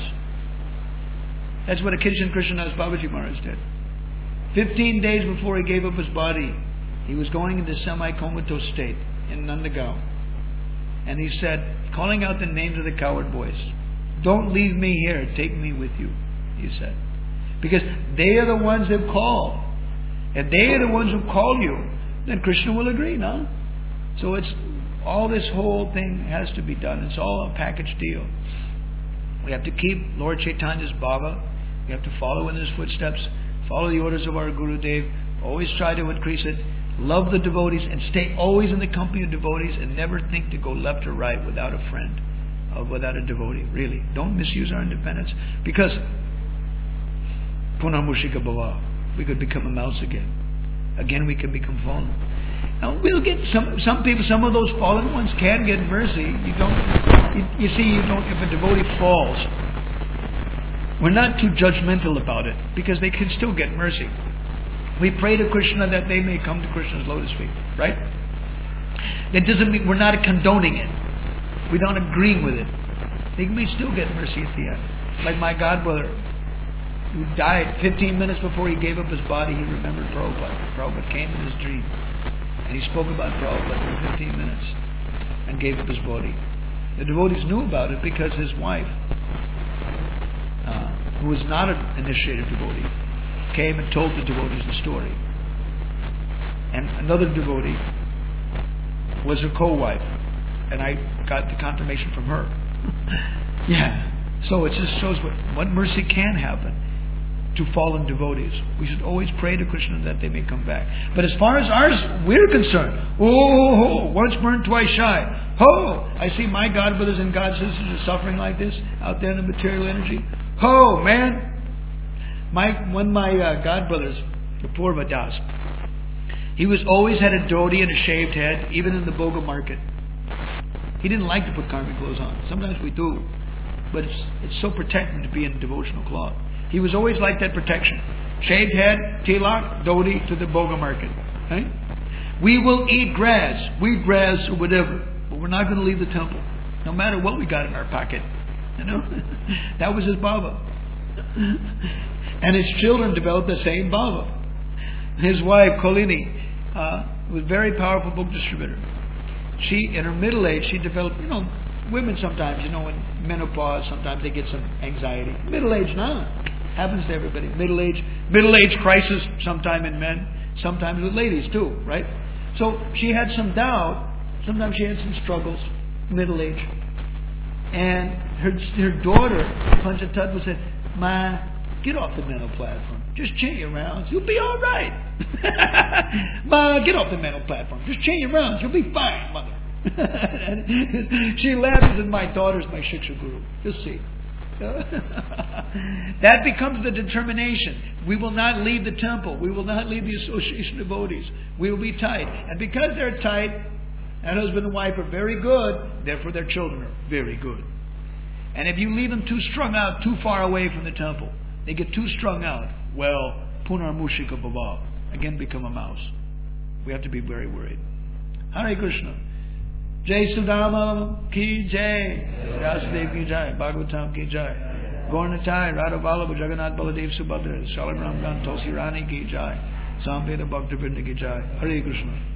That's what Akhirshan Krishnadas Babaji Maharaj did. Fifteen days before he gave up his body, he was going into semi-comatose state in Nandagaon. And he said, calling out the names of the coward boys, don't leave me here, take me with you, he said. Because they are the ones that call. If they are the ones who call you, then Krishna will agree, no? So it's all this whole thing has to be done. It's all a package deal. We have to keep Lord Chaitanya's bhava. We have to follow in his footsteps. Follow the orders of our Gurudev. Always try to increase it. Love the devotees and stay always in the company of devotees and never think to go left or right without a friend, or without a devotee. Really. Don't misuse our independence. Because Punamushika Bhava, we could become a mouse again. Again, we can become fallen. Now, we'll get some some people. Some of those fallen ones can get mercy. You don't. You, you see, you don't. If a devotee falls, we're not too judgmental about it because they can still get mercy. We pray to Krishna that they may come to Krishna's lotus feet. Right? That doesn't mean we're not condoning it. We're not agreeing with it. They may still get mercy at the end. Like my godbrother, who died fifteen minutes before he gave up his body, he remembered Prabhupada. Prabhupada came in his dream. And he spoke about Prabhupada for fifteen minutes. And gave up his body. The devotees knew about it because his wife, uh, who was not an initiated devotee, came and told the devotees the story. And another devotee was her co-wife. And I got the confirmation from her. Yeah. So it just shows what, what mercy can happen to fallen devotees. We should always pray to Krishna that they may come back. But as far as ours, we're concerned, oh, once burned, twice shy. Oh, I see my God brothers and God sisters are suffering like this out there in the material energy. Oh, man. My one of my uh, God brothers, the Purva Das, he was always had a dhoti and a shaved head, even in the Boga market. He didn't like to put karmic clothes on. Sometimes we do. But it's, it's so protecting to be in devotional cloth. He was always like that protection. Shaved head, tilak, dhoti to the boga market. Right? We will eat grass, wheat grass or whatever, but we're not going to leave the temple. No matter what we got in our pocket. You know? That was his bhava. And his children developed the same bhava. His wife, Kolini, uh, was a very powerful book distributor. She, in her middle age, she developed, you know, women sometimes, you know, in menopause, sometimes they get some anxiety. Middle age now. Happens to everybody. Middle age, middle age crisis sometime in men, sometimes with ladies too, right? So she had some doubt. Sometimes she had some struggles, middle age. And her her daughter, Panchatattva, said, Ma, get off the mental platform. Just change your rounds. You'll be all right. Ma, get off the mental platform. Just change your rounds. You'll be fine, mother. She laughs and says, my daughter's my Shiksha Guru. You'll see. That becomes the determination. We will not leave the temple. We will not leave the association of devotees. We will be tight. And because they're tight, and husband and wife are very good, therefore their children are very good. And if you leave them too strung out, too far away from the temple, they get too strung out, well, punar mushika bhava, again become a mouse. We have to be very worried. Hare Krishna. Jai Sudama ki jai, Rasadev ki jai, Bhagavatam ki jai, Gauranitai, Radha Vallabha, Jagannath Baladev Subhadra, Shalam Ramgan, Tulsi Rani ki jai, Samveda Bhaktivinoda ki jai. Hare Krishna.